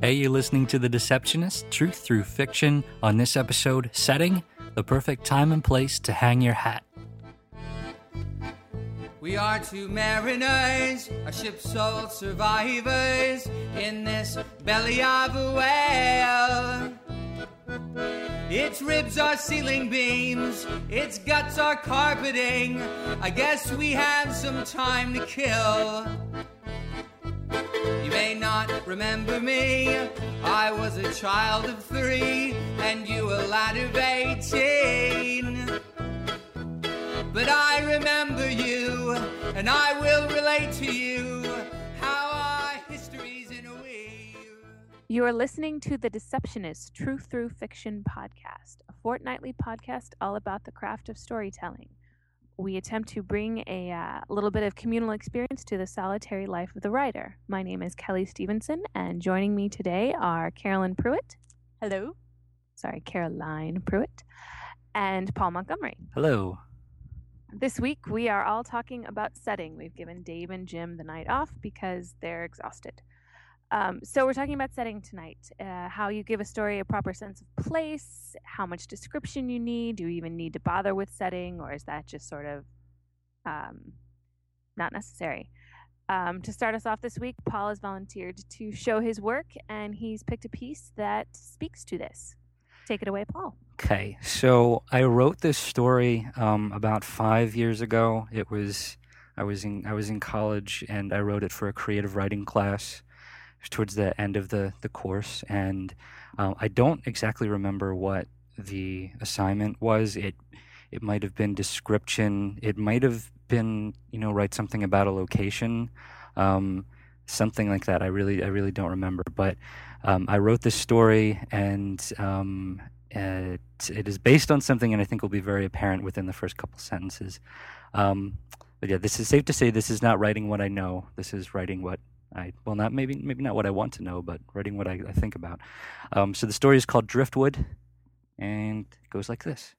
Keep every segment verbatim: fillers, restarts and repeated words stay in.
Hey, you're listening to The Deceptionist, Truth Through Fiction. On this episode, Setting, the perfect time and place to hang your hat. We are two mariners, our ship's sole survivors, in this belly of a whale. Its ribs are ceiling beams, its guts are carpeting. I guess we have some time to kill. You may not remember me, I was a child of three, and you a lad of eighteen. But I remember you, and I will relate to you how our histories in a weave. You are listening to The Deceptionist, Truth Through Fiction podcast, a fortnightly podcast all about the craft of storytelling. We attempt to bring a uh, little bit of communal experience to the solitary life of the writer. My name is Kelly Stevenson, and joining me today are Carolyn Pruitt. Hello. Sorry, Caroline Pruitt. And Paul Montgomery. Hello. This week, we are all talking about setting. We've given Dave and Jim the night off because they're exhausted. Um, so we're talking about setting tonight, uh, how you give a story a proper sense of place, how much description you need. Do you even need to bother with setting, or is that just sort of um, not necessary? Um, to start us off this week, Paul has volunteered to show his work, and he's picked a piece that speaks to this. Take it away, Paul. Okay, so I wrote this story um, about five years ago. It was I was in I was in college, and I wrote it for a creative writing class towards the end of the, the course, and um, I don't exactly remember what the assignment was. It it might have been description. It might have been, you know, write something about a location, um, something like that. I really I really don't remember. But um, I wrote this story, and um, it, it is based on something, and I think will be very apparent within the first couple sentences. Um, but yeah, this is safe to say this is not writing what I know. This is writing what I, well, not maybe maybe not what I want to know, but writing what I, I think about. Um, so the story is called Driftwood, and it goes like this.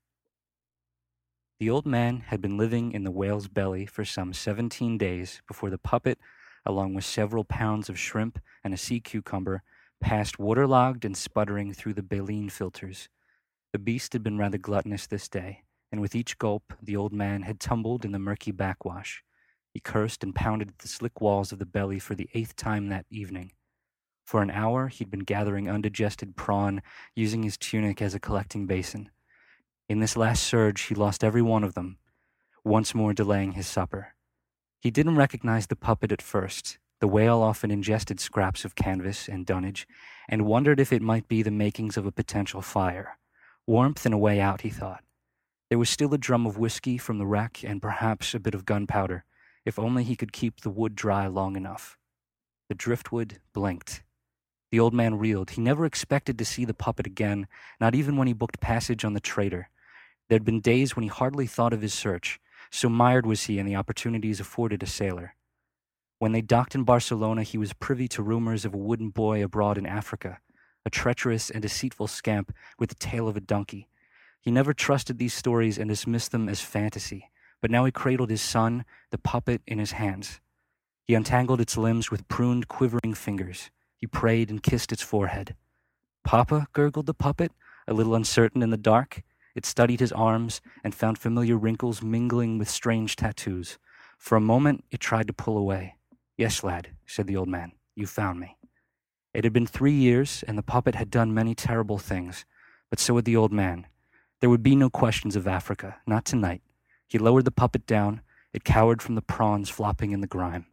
The old man had been living in the whale's belly for some seventeen days before the puppet, along with several pounds of shrimp and a sea cucumber, passed waterlogged and sputtering through the baleen filters. The beast had been rather gluttonous this day, and with each gulp, the old man had tumbled in the murky backwash. He cursed and pounded at the slick walls of the belly for the eighth time that evening. For an hour, he'd been gathering undigested prawn, using his tunic as a collecting basin. In this last surge, he lost every one of them, once more delaying his supper. He didn't recognize the puppet at first. The whale often ingested scraps of canvas and dunnage, and wondered if it might be the makings of a potential fire. Warmth and a way out, he thought. There was still a drum of whiskey from the wreck, and perhaps a bit of gunpowder. If only he could keep the wood dry long enough. The driftwood blinked. The old man reeled. He never expected to see the puppet again, not even when he booked passage on the Trader. There'd been days when he hardly thought of his search, so mired was he in the opportunities afforded a sailor. When they docked in Barcelona, he was privy to rumors of a wooden boy abroad in Africa, a treacherous and deceitful scamp with the tail of a donkey. He never trusted these stories and dismissed them as fantasy. But now he cradled his son, the puppet, in his hands. He untangled its limbs with pruned, quivering fingers. He prayed and kissed its forehead. "Papa," gurgled the puppet, a little uncertain in the dark. It studied his arms and found familiar wrinkles mingling with strange tattoos. For a moment, it tried to pull away. "Yes, lad," said the old man. "You found me." It had been three years, and the puppet had done many terrible things. But so had the old man. There would be no questions of Africa, not tonight. He lowered the puppet down. It cowered from the prawns flopping in the grime.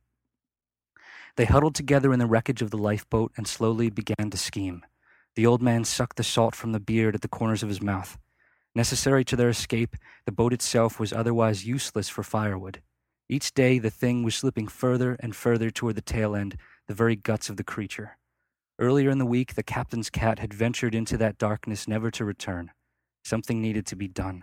They huddled together in the wreckage of the lifeboat and slowly began to scheme. The old man sucked the salt from the beard at the corners of his mouth. Necessary to their escape, the boat itself was otherwise useless for firewood. Each day the thing was slipping further and further toward the tail end, the very guts of the creature. Earlier in the week, the captain's cat had ventured into that darkness never to return. Something needed to be done.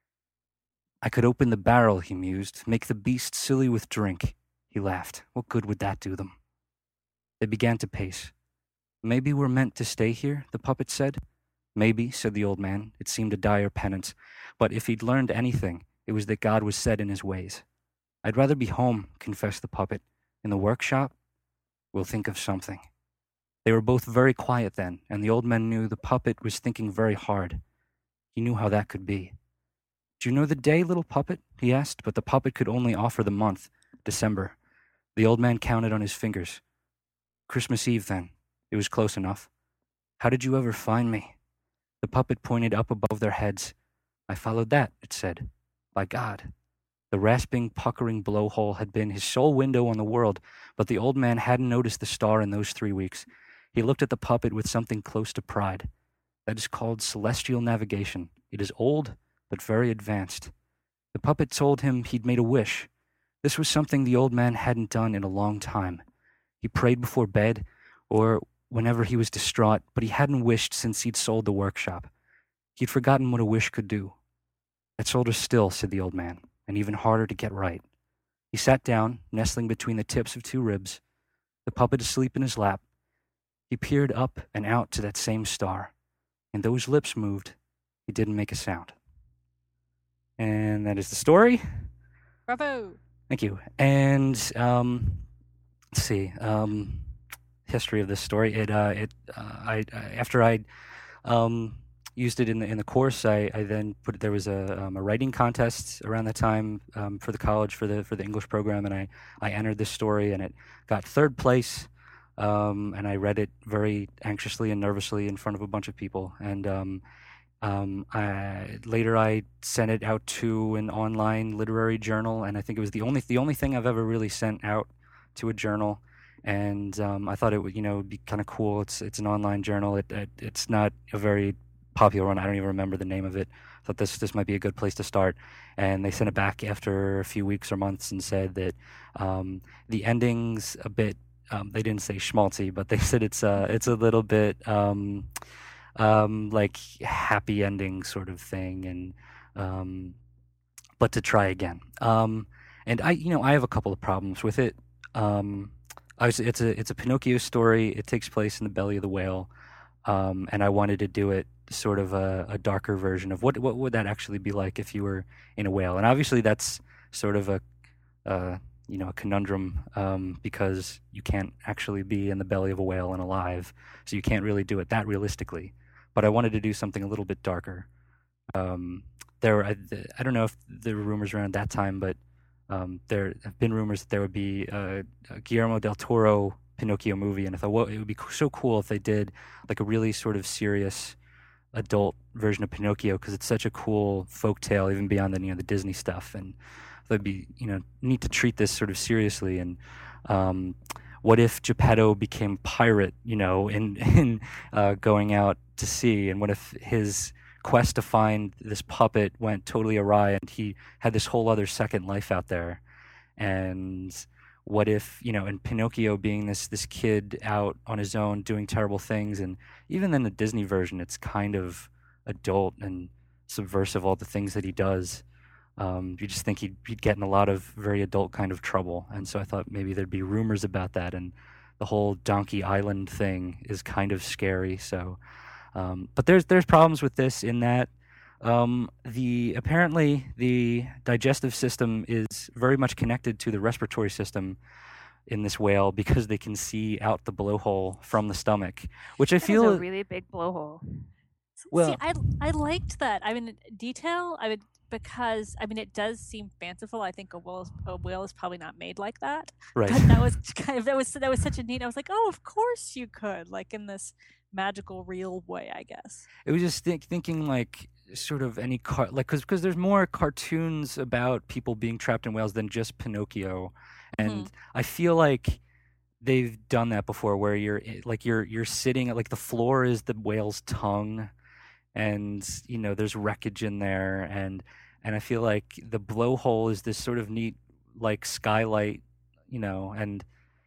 I could open the barrel, he mused, make the beast silly with drink. He laughed. What good would that do them? They began to pace. Maybe we're meant to stay here, the puppet said. Maybe, said the old man. It seemed a dire penance. But if he'd learned anything, it was that God was set in his ways. I'd rather be home, confessed the puppet. In the workshop? We'll think of something. They were both very quiet then, and the old man knew the puppet was thinking very hard. He knew how that could be. "Do you know the day, little puppet?" he asked, but the puppet could only offer the month, December. The old man counted on his fingers. "Christmas Eve, then. It was close enough." "How did you ever find me?" The puppet pointed up above their heads. "I followed that," it said. "By God." The rasping, puckering blowhole had been his sole window on the world, but the old man hadn't noticed the star in those three weeks. He looked at the puppet with something close to pride. "That is called celestial navigation. It is old, but very advanced." The puppet told him he'd made a wish. This was something the old man hadn't done in a long time. He prayed before bed, or whenever he was distraught, but he hadn't wished since he'd sold the workshop. He'd forgotten what a wish could do. "That's older still," said the old man, "and even harder to get right." He sat down, nestling between the tips of two ribs, the puppet asleep in his lap. He peered up and out to that same star, and though his lips moved, he didn't make a sound. And that is the story. Bravo! Thank you. And um, let's see, um, history of this story. It, uh, it, uh, I, I after I um, used it in the in the course, I, I then put there was a um, a writing contest around that time um, for the college for the for the English program, and I I entered this story, and it got third place. Um, and I read it very anxiously and nervously in front of a bunch of people. And um, um, I, later, I sent it out to an online literary journal, and I think it was the only the only thing I've ever really sent out to a journal. And um, I thought it would, you know, be kind of cool. It's it's an online journal. It, it it's not a very popular one. I don't even remember the name of it. I thought this this might be a good place to start. And they sent it back after a few weeks or months and said that um, the ending's a bit. Um, they didn't say schmaltzy, but they said it's uh it's a little bit um, um, like happy ending sort of thing, and um, but to try again. Um, and I, you know, I have a couple of problems with it. Um, I was, it's a it's a Pinocchio story. It takes place in the belly of the whale, um, and I wanted to do it sort of a, a darker version of what what would that actually be like if you were in a whale. And obviously, that's sort of a uh, you know, a conundrum um, because you can't actually be in the belly of a whale and alive, so you can't really do it that realistically. But I wanted to do something a little bit darker. Um, there, I, I don't know if there were rumors around that time, but um, there have been rumors that there would be a, a Guillermo del Toro Pinocchio movie, and I thought, well, it would be so cool if they did like a really sort of serious adult version of Pinocchio, because it's such a cool folktale, even beyond the you know the Disney stuff. And it'd be, you know, neat to treat this sort of seriously. And um, what if Geppetto became pirate, you know, in in uh, going out to sea? And what if his quest to find this puppet went totally awry, and he had this whole other second life out there? And what if, you know, and Pinocchio being this this kid out on his own doing terrible things, and even in the Disney version, it's kind of adult and subversive, all the things that he does. Um, you just think he'd, he'd get in a lot of very adult kind of trouble. And so I thought maybe there'd be rumors about that. And the whole Donkey Island thing is kind of scary. So, um, but there's there's problems with this in that um, the apparently the digestive system is very much connected to the respiratory system in this whale, because they can see out the blowhole from the stomach, which I That feel is a really big blowhole. well. See, I I liked that. I mean, detail. I would. Because I mean, it does seem fanciful. I think a whale, is, a whale is probably not made like that. Right. But that was kind of that was that was such a neat. I was like, oh, of course you could, like in this magical, real way, I guess. It was just think, thinking like sort of any car like because because there's more cartoons about people being trapped in whales than just Pinocchio, and Mm-hmm. I feel like they've done that before, where you're like you're you're sitting like the floor is the whale's tongue. And, you know, there's wreckage in there. And and I feel like the blowhole is this sort of neat, like, skylight, you know, and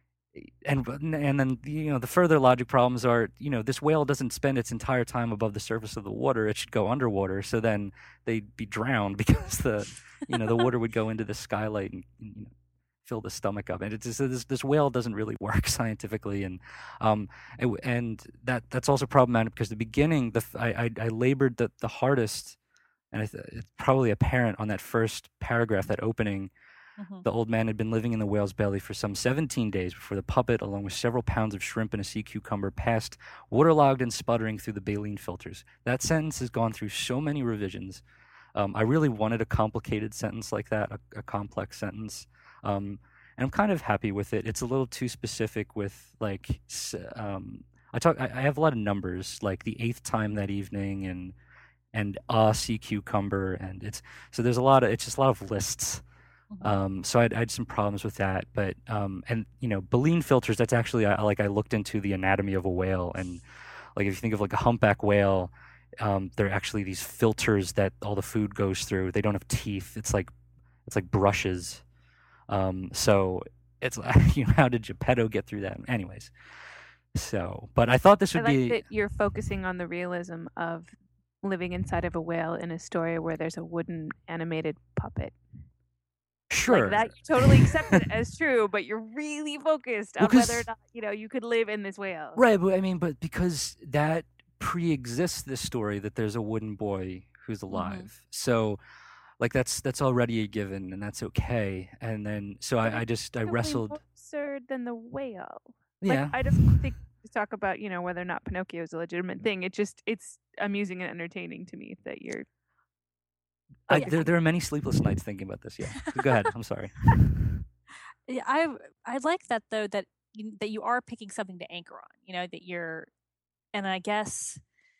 and and then, you know, the further logic problems are, you know, this whale doesn't spend its entire time above the surface of the water. It should go underwater. So then they'd be drowned because the, you know, the water would go into the skylight and, you know, fill the stomach up, and it's just, this this whale doesn't really work scientifically, and um and, and that that's also problematic because the beginning the I I, I labored the the hardest, and I th- it's probably apparent on that first paragraph, that opening, Mhm. The old man had been living in the whale's belly for some seventeen days before the puppet, along with several pounds of shrimp and a sea cucumber, passed waterlogged and sputtering through the baleen filters. That sentence has gone through so many revisions. Um, I really wanted a complicated sentence like that, a, a complex sentence. Um, and I'm kind of happy with it. It's a little too specific with, like, s- um, I talk. I, I have a lot of numbers, like the eighth time that evening, and and a sea cucumber, and it's so there's a lot of it's just a lot of lists. Mhm. Um, so I had, I had some problems with that, but um, and you know, baleen filters. That's actually I, like I looked into the anatomy of a whale, and like if you think of like a humpback whale, um, they're actually these filters that all the food goes through. They don't have teeth. It's like it's like brushes. Um, so it's you know, how did Geppetto get through that? Anyways, so but I thought this I would like be that you're focusing on the realism of living inside of a whale in a story where there's a wooden animated puppet. sure. Like that you totally accept it as true, but you're really focused on Well, whether or 'cause- not, you know, you could live in this whale. Right, but I mean, but because that pre-exists this story that there's a wooden boy who's alive, so like that's that's already a given, and that's okay. And then so But I, I it's just I totally wrestled. more absurd than the whale. Yeah, Like I don't think to talk about, you know, whether or not Pinocchio is a legitimate thing. It just it's amusing and entertaining to me that you're I, okay. there there are many sleepless nights thinking about this. Yeah, go ahead. I'm sorry. Yeah, I I like that though that you, that you are picking something to anchor on. You know that you're, and I guess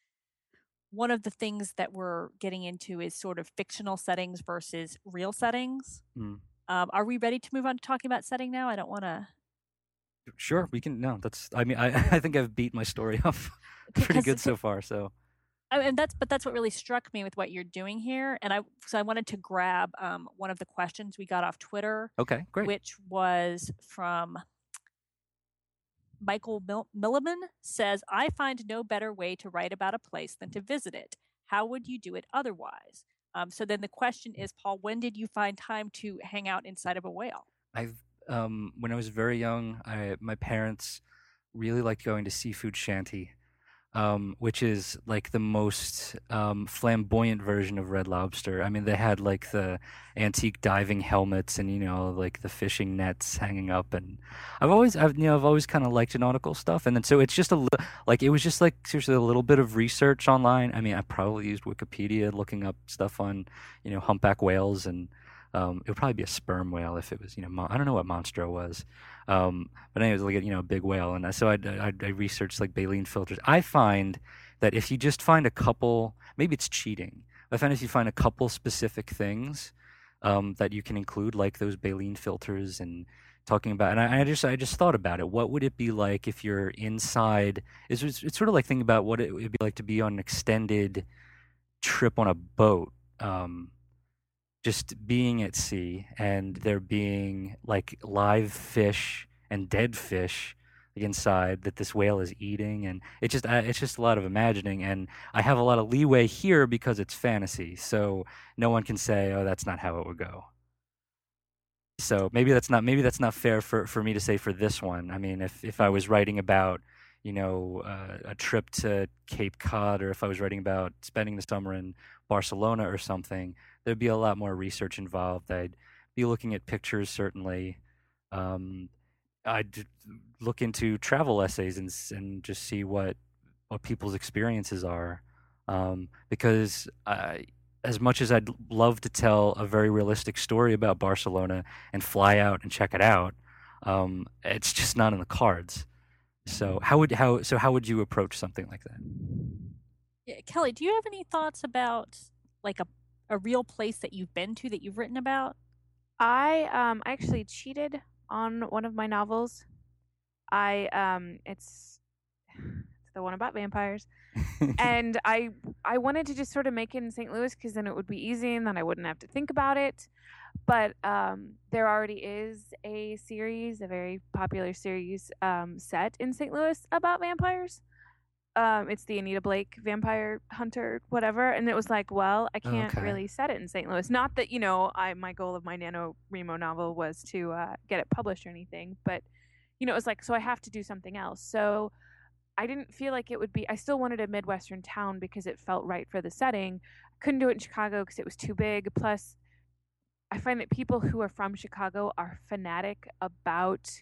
one of the things that we're getting into is sort of fictional settings versus real settings. Mm. Um, are we ready to move on to talking about setting now? I don't want to. Sure, we can. No, that's. I mean, I I think I've beat my story up pretty Because- good so far. So I mean, that's but that's what really struck me with what you're doing here, and I so I wanted to grab um, one of the questions we got off Twitter, okay, great. which was from Michael Mil- Milliman. Says, "I find no better way to write about a place than to visit it. How would you do it otherwise?" Um, so then the question is, Paul, when did you find time to hang out inside of a whale? I've um when I was very young, I my parents really liked going to Seafood Shanty, um, which is like the most um, flamboyant version of Red Lobster. I mean, they had like the antique diving helmets and you know like the fishing nets hanging up, and I've always I've you know I've always kind of liked nautical stuff, and then so it's just a li- like it was just like seriously a little bit of research online. I mean, I probably used Wikipedia looking up stuff on you know humpback whales and. Um, it would probably be a sperm whale if it was, you know, mon- I don't know what monstro was, um, but anyways, like a, you know, a big whale, and I- so I, I, I researched like baleen filters. I find that if you just find a couple, maybe it's cheating. I find if you find a couple specific things um, that you can include, like those baleen filters, and talking about, and I, I just I just thought about it. What would it be like if you're inside? It's it's, it's sort of like thinking about what it would be like to be on an extended trip on a boat. Um, just being at sea and there being like live fish and dead fish inside that this whale is eating, and it just uh, it's just a lot of imagining, and I have a lot of leeway here because it's fantasy, so no one can say, oh, that's not how it would go. So maybe that's not maybe that's not fair for, for me to say for this one. I mean, if, if I was writing about you know uh, a trip to Cape Cod, or if I was writing about spending the summer in Barcelona or something, there'd be a lot more research involved. I'd be looking at pictures, certainly. Um, I'd look into travel essays and s- and just see what what people's experiences are, um, because I, as much as I'd love to tell a very realistic story about Barcelona and fly out and check it out, um, it's just not in the cards. So how would how so how would you approach something like that? Yeah, Kelly, do you have any thoughts about like a a real place that you've been to that you've written about? I um actually cheated on one of my novels. I um it's it's the one about vampires. And I I wanted to just sort of make it in Saint Louis because then it would be easy and then I wouldn't have to think about it. But um, there already is a series, a very popular series um, set in Saint Louis about vampires. Um, it's the Anita Blake Vampire Hunter, whatever. And it was like, well, I can't Okay. really set it in Saint Louis. Not that, you know, I my goal of my NaNoWriMo novel was to uh, get it published or anything, but you know, it was like, so I have to do something else. So I didn't feel like it would be, I still wanted a Midwestern town because it felt right for the setting. Couldn't do it in Chicago because it was too big. Plus, I find that people who are from Chicago are fanatic about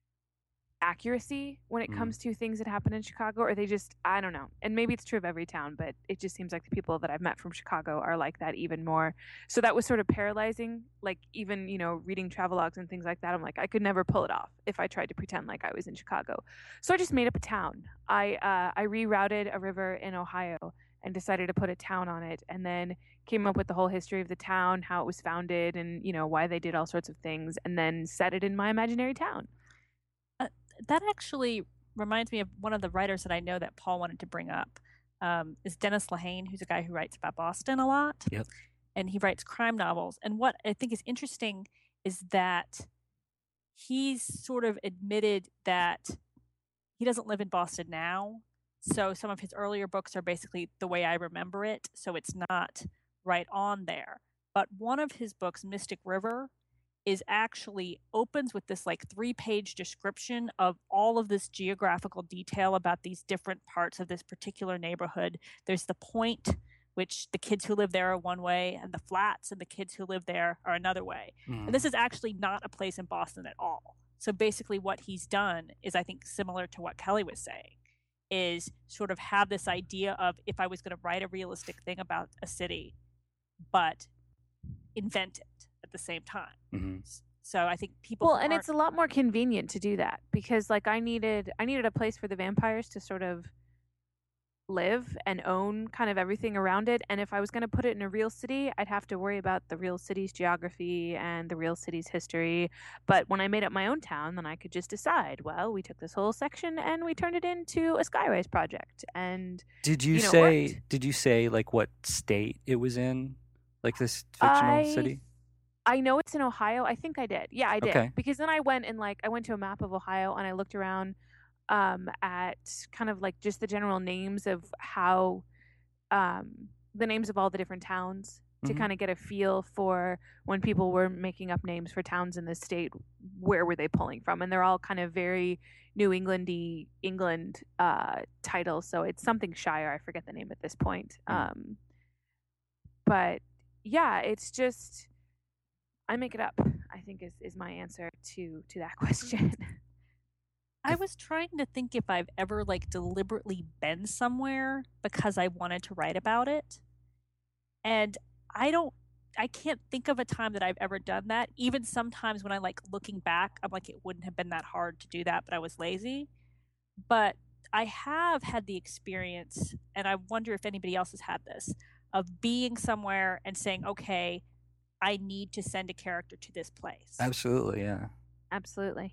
accuracy when it Mm. comes to things that happen in Chicago, or they just, I don't know. And maybe it's true of every town, but it just seems like the people that I've met from Chicago are like that even more. So that was sort of paralyzing. Like even, you know, reading travelogues and things like that, I'm like, I could never pull it off if I tried to pretend like I was in Chicago. So I just made up a town. I uh, I rerouted a river in Ohio and decided to put a town on it, and then came up with the whole history of the town, how it was founded, and you know why they did all sorts of things, and then set it in my imaginary town. Uh, that actually reminds me of one of the writers that I know that Paul wanted to bring up. Um, is Dennis Lehane, who's a guy who writes about Boston a lot. Yep. And he writes crime novels. And what I think is interesting is that he's sort of admitted that he doesn't live in Boston now. So some of his earlier books are basically the way I remember it. So it's not right on there. But one of his books, Mystic River, is actually opens with this like three-page description of all of this geographical detail about these different parts of this particular neighborhood. There's the Point, which the kids who live there are one way, and the Flats and the kids who live there are another way. Mm. And this is actually not a place in Boston at all. So basically what he's done is, I think, similar to what Kelly was saying, is sort of have this idea of, if I was going to write a realistic thing about a city, but invent it at the same time. Mm-hmm. So I think people Well, who and aren't- it's a lot more convenient to do that because like I needed I needed a place for the vampires to sort of live and own kind of everything around it. And if I was going to put it in a real city, I'd have to worry about the real city's geography and the real city's history. But when I made up my own town, then I could just decide, well, we took this whole section and we turned it into a skyrise project. And Did you, you know, say? worked. Did you say like what state it was in? Like this fictional I city? I know it's in Ohio. I think I did. Yeah, I did. Okay. Because then I went and like I went to a map of Ohio and I looked around um, at kind of like just the general names of how um, the names of all the different towns to Mhm. kind of get a feel for when people were making up names for towns in the state, where were they pulling from? And they're all kind of very New Englandy England uh, titles. So it's something Shire. I forget the name at this point. Mhm. Um, but yeah, it's just I make it up, I think is, is my answer to to that question. I was trying to think if I've ever like deliberately been somewhere because I wanted to write about it. And I don't I can't think of a time that I've ever done that. Even sometimes when I like looking back, I'm like, it wouldn't have been that hard to do that, but I was lazy. But I have had the experience, and I wonder if anybody else has had this, of being somewhere and saying, okay, I need to send a character to this place. Absolutely, yeah. Absolutely.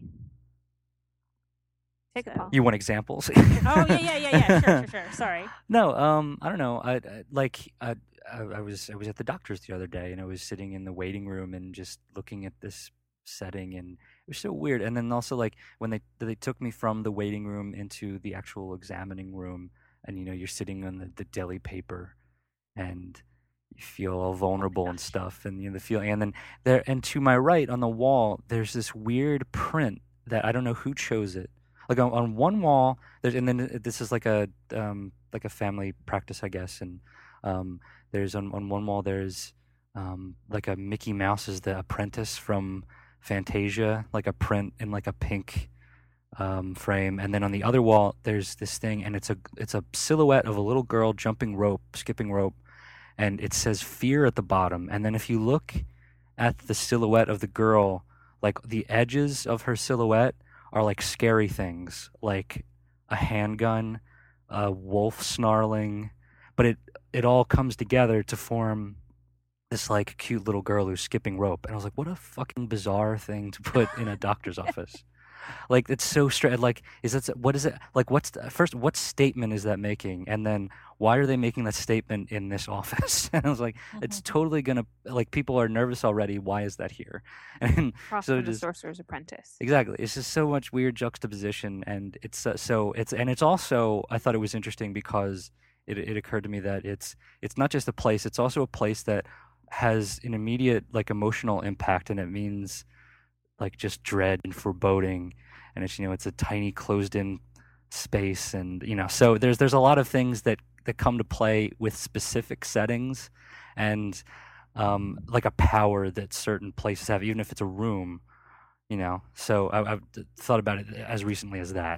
Take it, So- Paul. You want examples? Oh yeah, yeah, yeah, yeah. Sure, sure, sure. Sorry. No, um, I don't know. I, I like I, I I was I was at the doctor's the other day, and I was sitting in the waiting room and just looking at this setting, and it was so weird. And then also like when they they took me from the waiting room into the actual examining room, and you know you're sitting on the, the deli paper, and you feel all vulnerable and stuff, and you know the feeling. And then there, and to my right on the wall, there's this weird print that I don't know who chose it. Like on, on one wall, there's and then this is like a um, like a family practice, I guess. And um, there's on, on one wall there's um, like a Mickey Mouse is the apprentice from Fantasia, like a print in like a pink um, frame. And then on the other wall there's this thing, and it's a it's a silhouette of a little girl jumping rope, skipping rope, and it says fear at the bottom. And then if you look at the silhouette of the girl, like the edges of her silhouette are like scary things, like a handgun, a wolf snarling, but it it all comes together to form this like cute little girl who's skipping rope. And I was like, what a fucking bizarre thing to put in a doctor's office. Like it's so straight. Like, is that what is it? Like, what's the, first? What statement is that making? And then why are they making that statement in this office? And I was like, it's totally gonna like people are nervous already. Why is that here? And Cross so from the just- Sorcerer's Apprentice. exactly, it's just so much weird juxtaposition, and it's uh, so it's and it's also I thought it was interesting because it it occurred to me that it's it's not just a place; it's also a place that has an immediate like emotional impact, and it means like just dread and foreboding, and it's you know it's a tiny closed in space, and you know so there's there's a lot of things that that come to play with specific settings, and um, like a power that certain places have, even if it's a room, you know. So I, I've th- thought about it as recently as that.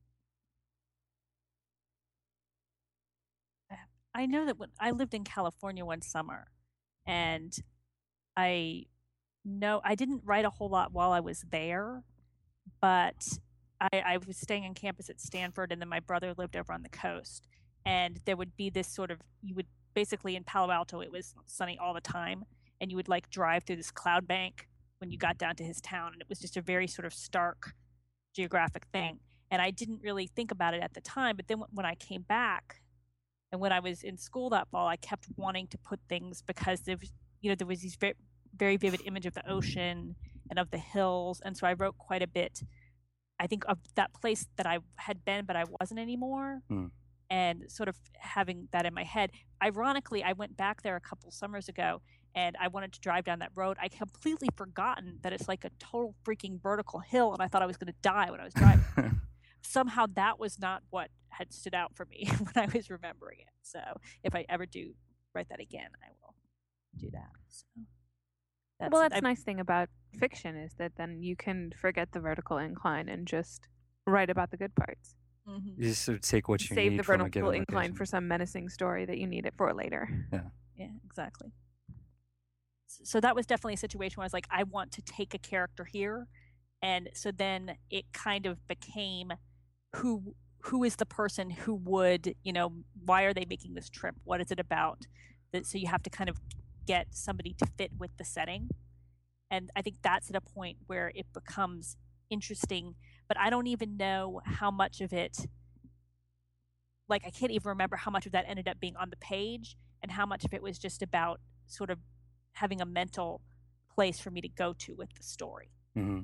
I know that when I lived in California one summer, and I know I didn't write a whole lot while I was there, but I, I was staying on campus at Stanford, and then my brother lived over on the coast. And there would be this sort of, you would basically in Palo Alto, it was sunny all the time, and you would like drive through this cloud bank when you got down to his town, and it was just a very sort of stark geographic thing. And I didn't really think about it at the time, but then when I came back, and when I was in school that fall, I kept wanting to put things because there was, you know, there was these very, very vivid image of the ocean and of the hills, and so I wrote quite a bit. I think of that place that I had been, but I wasn't anymore, Hmm. and sort of having that in my head. Ironically, I went back there a couple summers ago, and I wanted to drive down that road. I completely forgotten that it's like a total freaking vertical hill, and I thought I was going to die when I was driving. Somehow that was not what had stood out for me when I was remembering it. So if I ever do write that again, I will do that. So That's, well, that's I, the nice thing about fiction is that then you can forget the vertical incline and just write about the good parts. Mm-hmm. You just sort of take what you Save need the from a vertical given incline location. for some menacing story that you need it for later. Yeah. Yeah, exactly. So that was definitely a situation where I was like, I want to take a character here. And so then it kind of became who who is the person who would, you know, why are they making this trip? What is it about? That, so you have to kind of get somebody to fit with the setting. And I think that's at a point where it becomes interesting, but I don't even know how much of it, like I can't even remember how much of that ended up being on the page and how much of it was just about sort of having a mental place for me to go to with the story. Mm-hmm.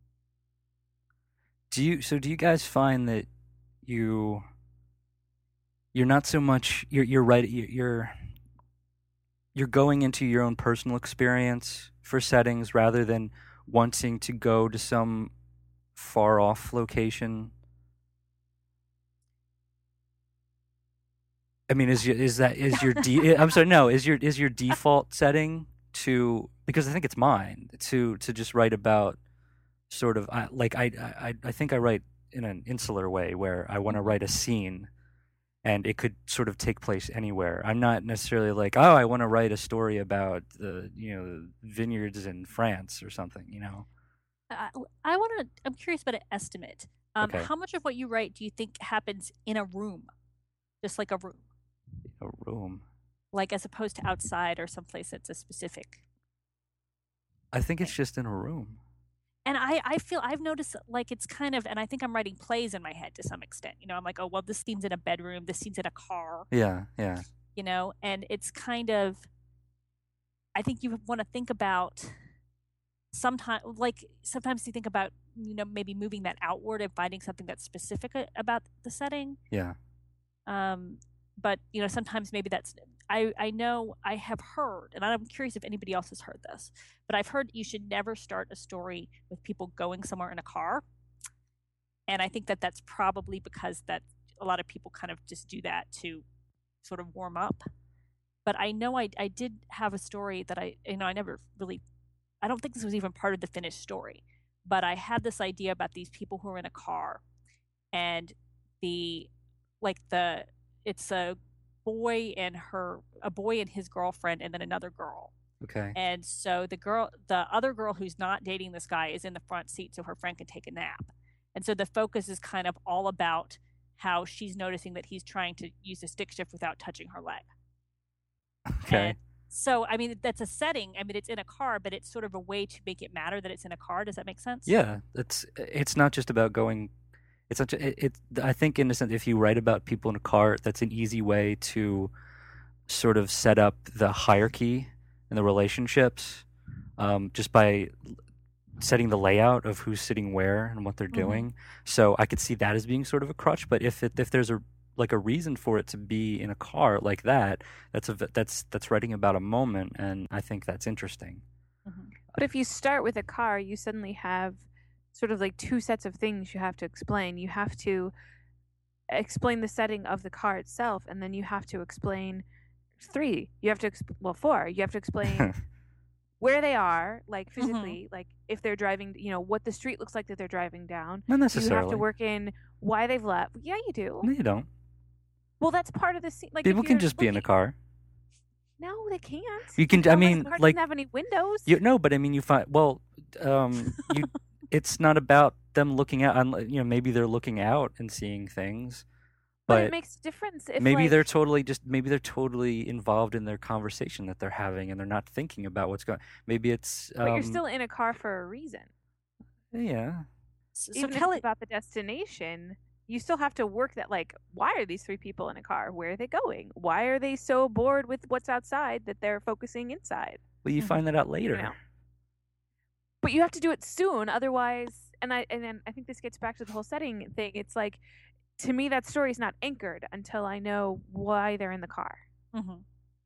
Do you, so do you guys find that you, you're not so much, you're, you're right, you're, you're going into your own personal experience for settings rather than wanting to go to some far off location? I mean, is your, is that is your de- I'm sorry, no, is your is your default setting to, because I think it's mine, to to just write about sort of I, like I, I I think I write in an insular way where I want to write a scene and it could sort of take place anywhere. I'm not necessarily like, oh, I want to write a story about the, you know, vineyards in France or something, you know. I, I want to. I'm curious about an estimate. Um, Okay. How much of what you write do you think happens in a room, just like a room, A room. like as opposed to outside or someplace that's a specific? I think it's just in a room. And I, I feel I've noticed like it's kind of, and I think I'm writing plays in my head to some extent. You know, I'm like, oh well, this scene's in a bedroom, this scene's in a car. Yeah, yeah. You know, and it's kind of, I think you want to think about sometimes, like sometimes you think about, you know, maybe moving that outward and finding something that's specific about the setting. Yeah. Um, but you know, sometimes maybe that's. I I know I have heard, and I'm curious if anybody else has heard this, but I've heard you should never start a story with people going somewhere in a car, and I think that that's probably because that a lot of people kind of just do that to sort of warm up. But I know I I did have a story that I you know I never really. I don't think this was even part of the finished story, but I had this idea about these people who are in a car, and the like the it's a boy and her a boy and his girlfriend and then another girl. Okay. And so the girl the other girl who's not dating this guy is in the front seat so her friend can take a nap. And so the focus is kind of all about how she's noticing that he's trying to use a stick shift without touching her leg. Okay. And so I mean that's a setting. I mean it's in a car, but it's sort of a way to make it matter that it's in a car. Does that make sense? Yeah, it's it's not just about going. It's such a, it, it. I think in a sense, if you write about people in a car, that's an easy way to sort of set up the hierarchy and the relationships, um, just by setting the layout of who's sitting where and what they're Mhm. doing. So I could see that as being sort of a crutch. But if it, if there's a like a reason for it to be in a car like that, that's a that's that's writing about a moment, and I think that's interesting. Mhm. But if you start with a car, you suddenly have sort of like two sets of things you have to explain. You have to explain the setting of the car itself, and then you have to explain three. You have to exp- well four. You have to explain where they are, like physically, mm-hmm. like if they're driving, you know, what the street looks like that they're driving down. Not necessarily. You have to work in why they've left. Yeah, you do. No, you don't. Well, that's part of the scene. Like people can just looking... be in a car. No, they can't. You can. I mean, the car like, doesn't have any windows. You, no, but I mean, you find well, um, you. It's not about them looking out. You know, maybe they're looking out and seeing things. But, but it makes a difference. If, maybe like, they're totally just maybe they're totally involved in their conversation that they're having, and they're not thinking about what's going. Maybe it's. Um, but you're still in a car for a reason. Yeah. So, Even so if it's about the destination, you still have to work that. Like, why are these three people in a car? Where are they going? Why are they so bored with what's outside that they're focusing inside? Well, you mm-hmm. find that out later. You know? But you have to do it soon, otherwise. And I and then I think this gets back to the whole setting thing. It's like, to me, that story is not anchored until I know why they're in the car. Mm-hmm.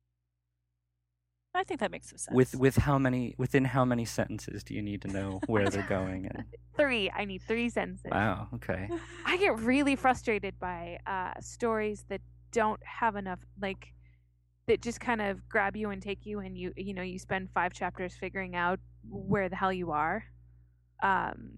I think that makes some sense. With with how many within how many sentences do you need to know where they're going? And... Three. I need three sentences. Wow. Okay. I get really frustrated by uh, stories that don't have enough, like, that just kind of grab you and take you, and you you know you spend five chapters figuring out where the hell you are. Um.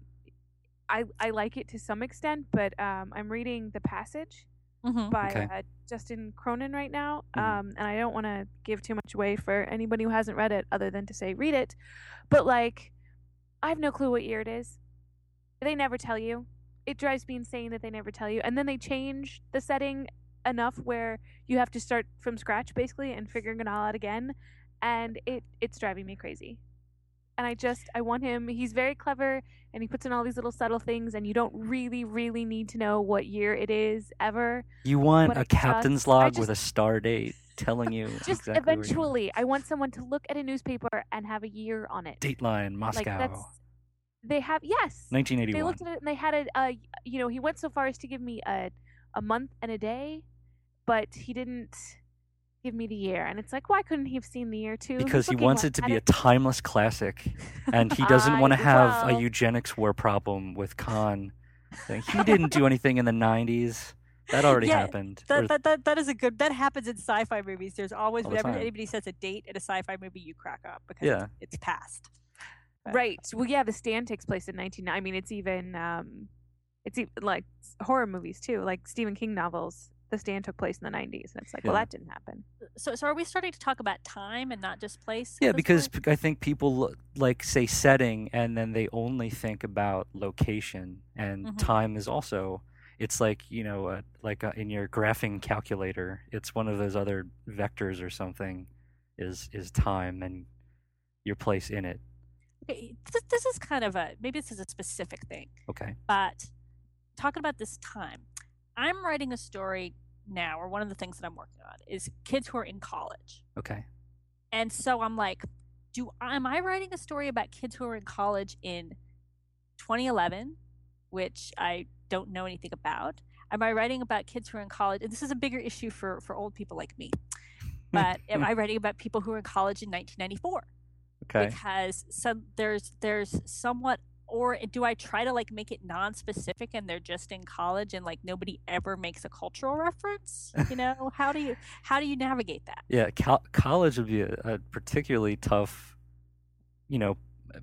I, I like it to some extent, but um, I'm reading The Passage mm-hmm. by okay. uh, Justin Cronin right now, mm-hmm. um, and I don't want to give too much away for anybody who hasn't read it other than to say read it, but like, I have no clue what year it is. They never tell you. It drives me insane that they never tell you, and then they change the setting enough where you have to start from scratch basically and figuring it all out again, and it it's driving me crazy. And I just, I want him, he's very clever, and he puts in all these little subtle things, and you don't really, really need to know what year it is, ever. You want a captain's just, log just, with a star date telling you just exactly eventually, I want someone to look at a newspaper and have a year on it. Dateline, Moscow. Like that's, they have, yes. nineteen eighty-one. They looked at it, and they had a, uh, you know, he went so far as to give me a, a month and a day, but he didn't give me the year, and it's like, why couldn't he have seen the year too? Because he wants it to be a timeless classic, and he doesn't want to have well. a eugenics war problem with Khan. He didn't do anything in the nineties. That already yeah, happened. That, that that that is a good. That happens in sci-fi movies. There's always the whenever time. anybody says a date in a sci-fi movie, you crack up because yeah. it's, it's past. But. Right. Well, yeah. The Stand takes place in nineteen. I mean, it's even um, it's even, like horror movies too, like Stephen King novels. The Stand took place in the nineties, and it's like, yeah. well, that didn't happen. So, so are we starting to talk about time and not just place? Yeah, because point? I think people like say setting, and then they only think about location, and mm-hmm. time is also. It's like, you know, uh, like uh, in your graphing calculator, it's one of those other vectors or something. Is is time and your place in it. Okay, th- this is kind of a maybe this is a specific thing. Okay, but talking about this time. I'm writing a story now, or one of the things that I'm working on is kids who are in college. Okay. And so I'm like, do am I writing a story about kids who are in college in twenty eleven, which I don't know anything about? Am I writing about kids who are in college? And this is a bigger issue for, for old people like me. But am I writing about people who are in college in nineteen ninety-four? Okay. Because some there's there's somewhat. Or do I try to like make it non-specific and they're just in college and like nobody ever makes a cultural reference? You know, how do you how do you navigate that? Yeah, co- college would be a, a particularly tough, you know,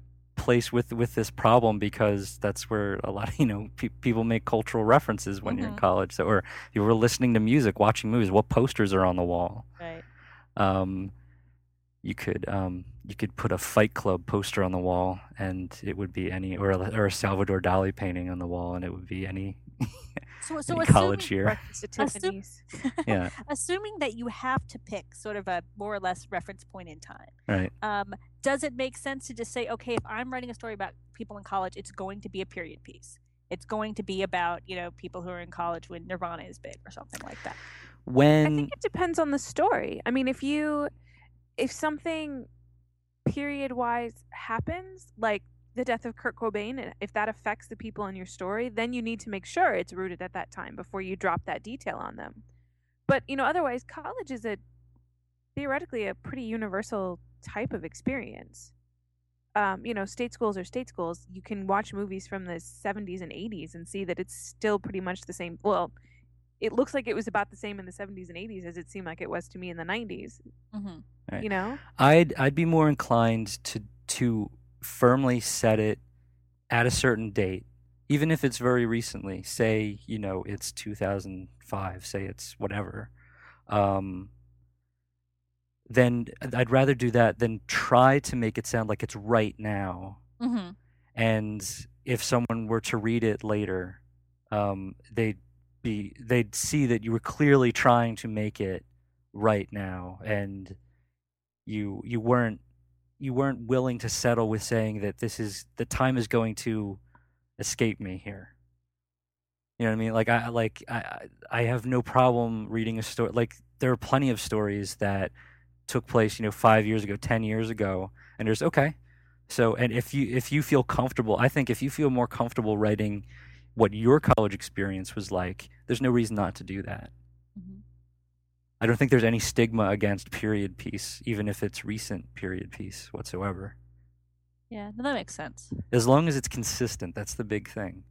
place with with this problem because that's where a lot of you know pe- people make cultural references when mm-hmm. you're in college. So, or you were listening to music, watching movies. What posters are on the wall? Right. Um, you could um. You could put a Fight Club poster on the wall, and it would be any, or a, or a Salvador Dali painting on the wall, and it would be any, so, so any college year. Assume, yeah. Assuming that you have to pick sort of a more or less reference point in time, right? Um, does it make sense to just say, okay, if I'm writing a story about people in college, it's going to be a period piece. It's going to be about, you know, people who are in college when Nirvana is big or something like that. When I think it depends on the story. I mean, if you, if something period wise happens, like the death of Kurt Cobain, and if that affects the people in your story, then you need to make sure it's rooted at that time before you drop that detail on them. But, you know, otherwise college is a theoretically a pretty universal type of experience. Um, you know, state schools are state schools. You can watch movies from the seventies and eighties and see that it's still pretty much the same. Well, it looks like it was about the same in the seventies and eighties as it seemed like it was to me in the nineties. Mm-hmm. Right. You know, I'd I'd be more inclined to to firmly set it at a certain date, even if it's very recently. Say, you know, it's two thousand five. Say it's whatever. Um, then I'd rather do that than try to make it sound like it's right now. Mm-hmm. And if someone were to read it later, um, they'd be they'd see that you were clearly trying to make it right now, and you you weren't you weren't willing to settle with saying that this is the time is going to escape me here. You know what I mean? Like I like I I have no problem reading a story. Like there are plenty of stories that took place, you know, five years ago, ten years ago, and there's okay. So, and if you if you feel comfortable, I think if you feel more comfortable writing what your college experience was like, there's no reason not to do that. Mm-hmm. I don't think there's any stigma against period piece, even if it's recent period piece whatsoever. Yeah, no, that makes sense. As long as it's consistent, that's the big thing.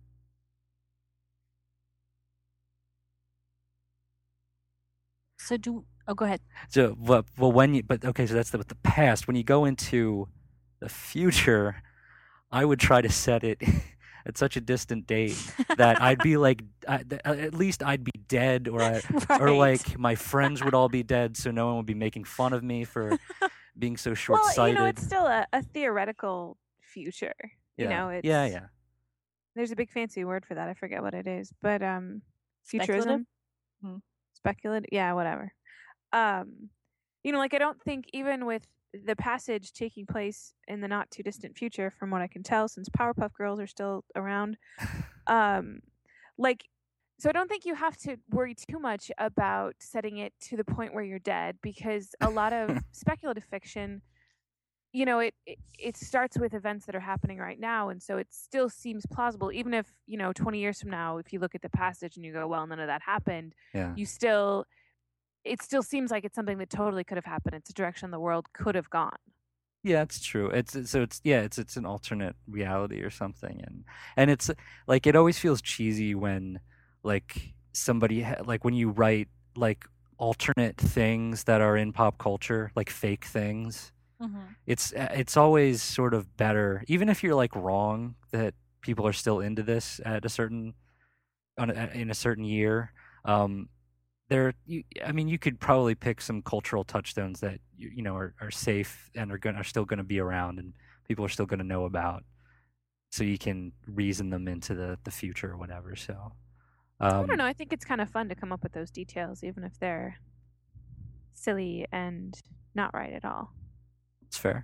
So do oh, go ahead. So, well, well when you but okay, so that's the with the past. When you go into the future, I would try to set it at such a distant date that I'd be like, I, at least I'd be dead, or I, Right. or like my friends would all be dead, so no one would be making fun of me for being so well, short-sighted. you know, it's still a, a theoretical future. yeah. You know, it's yeah, yeah. There's a big fancy word for that. I forget what it is, but um, Speculative? futurism, Hmm. speculative, yeah, whatever. Um, you know, like I don't think even with the passage taking place in the not too distant future, from what I can tell, since Powerpuff Girls are still around, um, like, so I don't think you have to worry too much about setting it to the point where you're dead, because a lot of speculative fiction, you know, it, it it starts with events that are happening right now, and so it still seems plausible, even if, you know, twenty years from now, if you look at the passage and you go, well, none of that happened, Yeah. you still, it still seems like it's something that totally could have happened. It's a direction the world could have gone. Yeah, it's true. It's it's- so it's yeah, it's it's an alternate reality or something, and and it's like it always feels cheesy when like somebody ha- like when you write like alternate things that are in pop culture, like fake things. Mm-hmm. It's uh, it's always sort of better, even if you're like wrong, that people are still into this at a certain on a, in a certain year. Um, there, you, I mean, you could probably pick some cultural touchstones that you, you know are, are safe and are going are still going to be around and people are still going to know about, so you can reason them into the, the future or whatever. So um, I don't know. I think it's kind of fun to come up with those details, even if they're silly and not right at all. It's fair.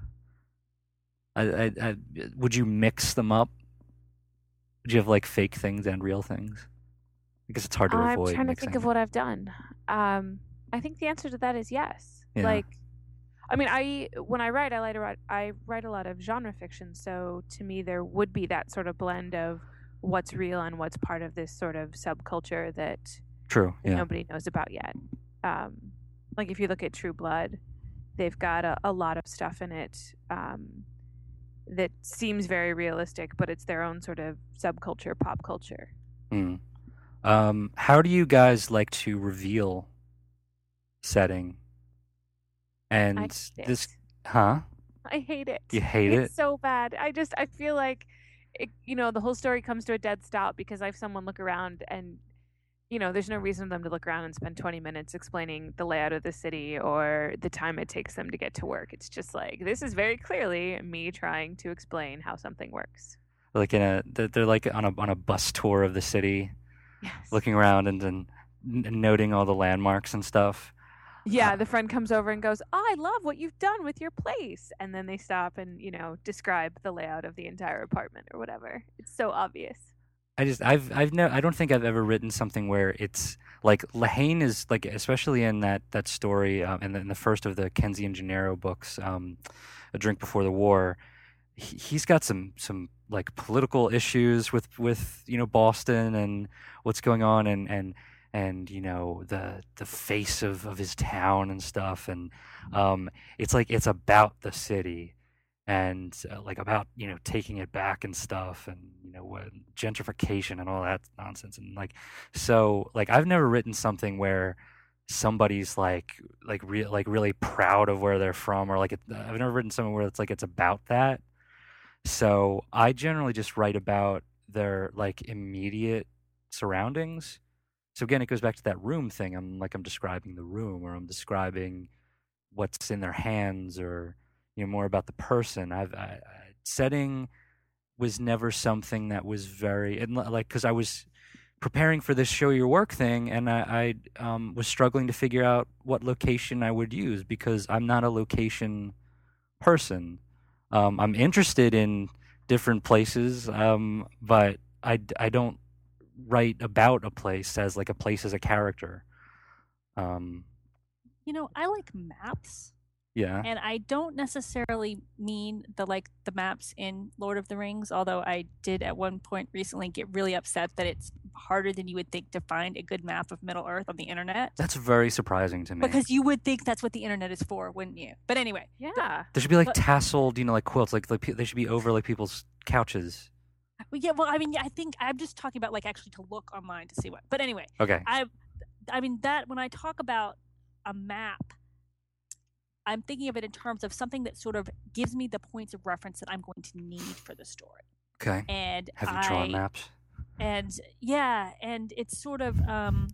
I, I, I, would you mix them up? Would you have like fake things and real things? Because it's hard to I'm avoid. trying to mixing. think of what I've done. Um, I think the answer to that is yes. Yeah. Like, I mean, I when I write, I like to write, I write a lot of genre fiction. So to me, there would be that sort of blend of what's real and what's part of this sort of subculture that True. Yeah. nobody knows about yet. Um, like if you look at True Blood, they've got a, a lot of stuff in it um, that seems very realistic, but it's their own sort of subculture, pop culture. Mm. Um, how do you guys like to reveal setting? And I hate this, it. huh? I hate it. You hate it's it? so bad. I just I feel like it, you know, the whole story comes to a dead stop because I have someone look around and you know, there's no reason for them to look around and spend twenty minutes explaining the layout of the city or the time it takes them to get to work. It's just like this is very clearly me trying to explain how something works. Like in a, they're they're like on a on a bus tour of the city, Yes. looking around and then n- noting all the landmarks and stuff. Yeah, Uh, the friend comes over and goes, oh, "I love what you've done with your place," and then they stop and you know describe the layout of the entire apartment or whatever. It's so obvious. I just I've I've no I don't think I've ever written something where it's like Lahane is like, especially in that that story um, in, the, in the first of the Kenzie and Gennaro books, um, A Drink Before the War. He, he's got some some like political issues with with you know Boston and what's going on and and and you know the the face of of his town and stuff, and um it's like it's about the city. and uh, like about you know taking it back and stuff, and you know what gentrification and all that nonsense, and like so like I've never written something where somebody's like like re- like really proud of where they're from, or like it, I've never written something where it's like it's about that. So I generally just write about their like immediate surroundings. So again, it goes back to that room thing. I'm like I'm describing the room, or I'm describing what's in their hands, or you know more about the person. I've I, I, setting was never something that was very and li- like because I was preparing for this show your work thing, and I, I um, was struggling to figure out what location I would use because I'm not a location person. Um, I'm interested in different places, um, but I, I don't write about a place as like a place as a character. Um, You know, I like maps, yeah. and I don't necessarily mean the like the maps in Lord of the Rings, although I did at one point recently get really upset that it's harder than you would think to find a good map of Middle Earth on the internet. That's very surprising to me. Because you would think that's what the internet is for, wouldn't you? But anyway, Yeah. There should be like But- tasseled, you know, like quilts, like like pe- they should be over like people's couches. well, yeah. Well, I mean, I think I'm just talking about like actually to look online to see what. But anyway, Okay. I, I mean that when I talk about a map, I'm thinking of it in terms of something that sort of gives me the points of reference that I'm going to need for the story. Okay. And Have you I, drawn maps? and yeah, and it's sort of um,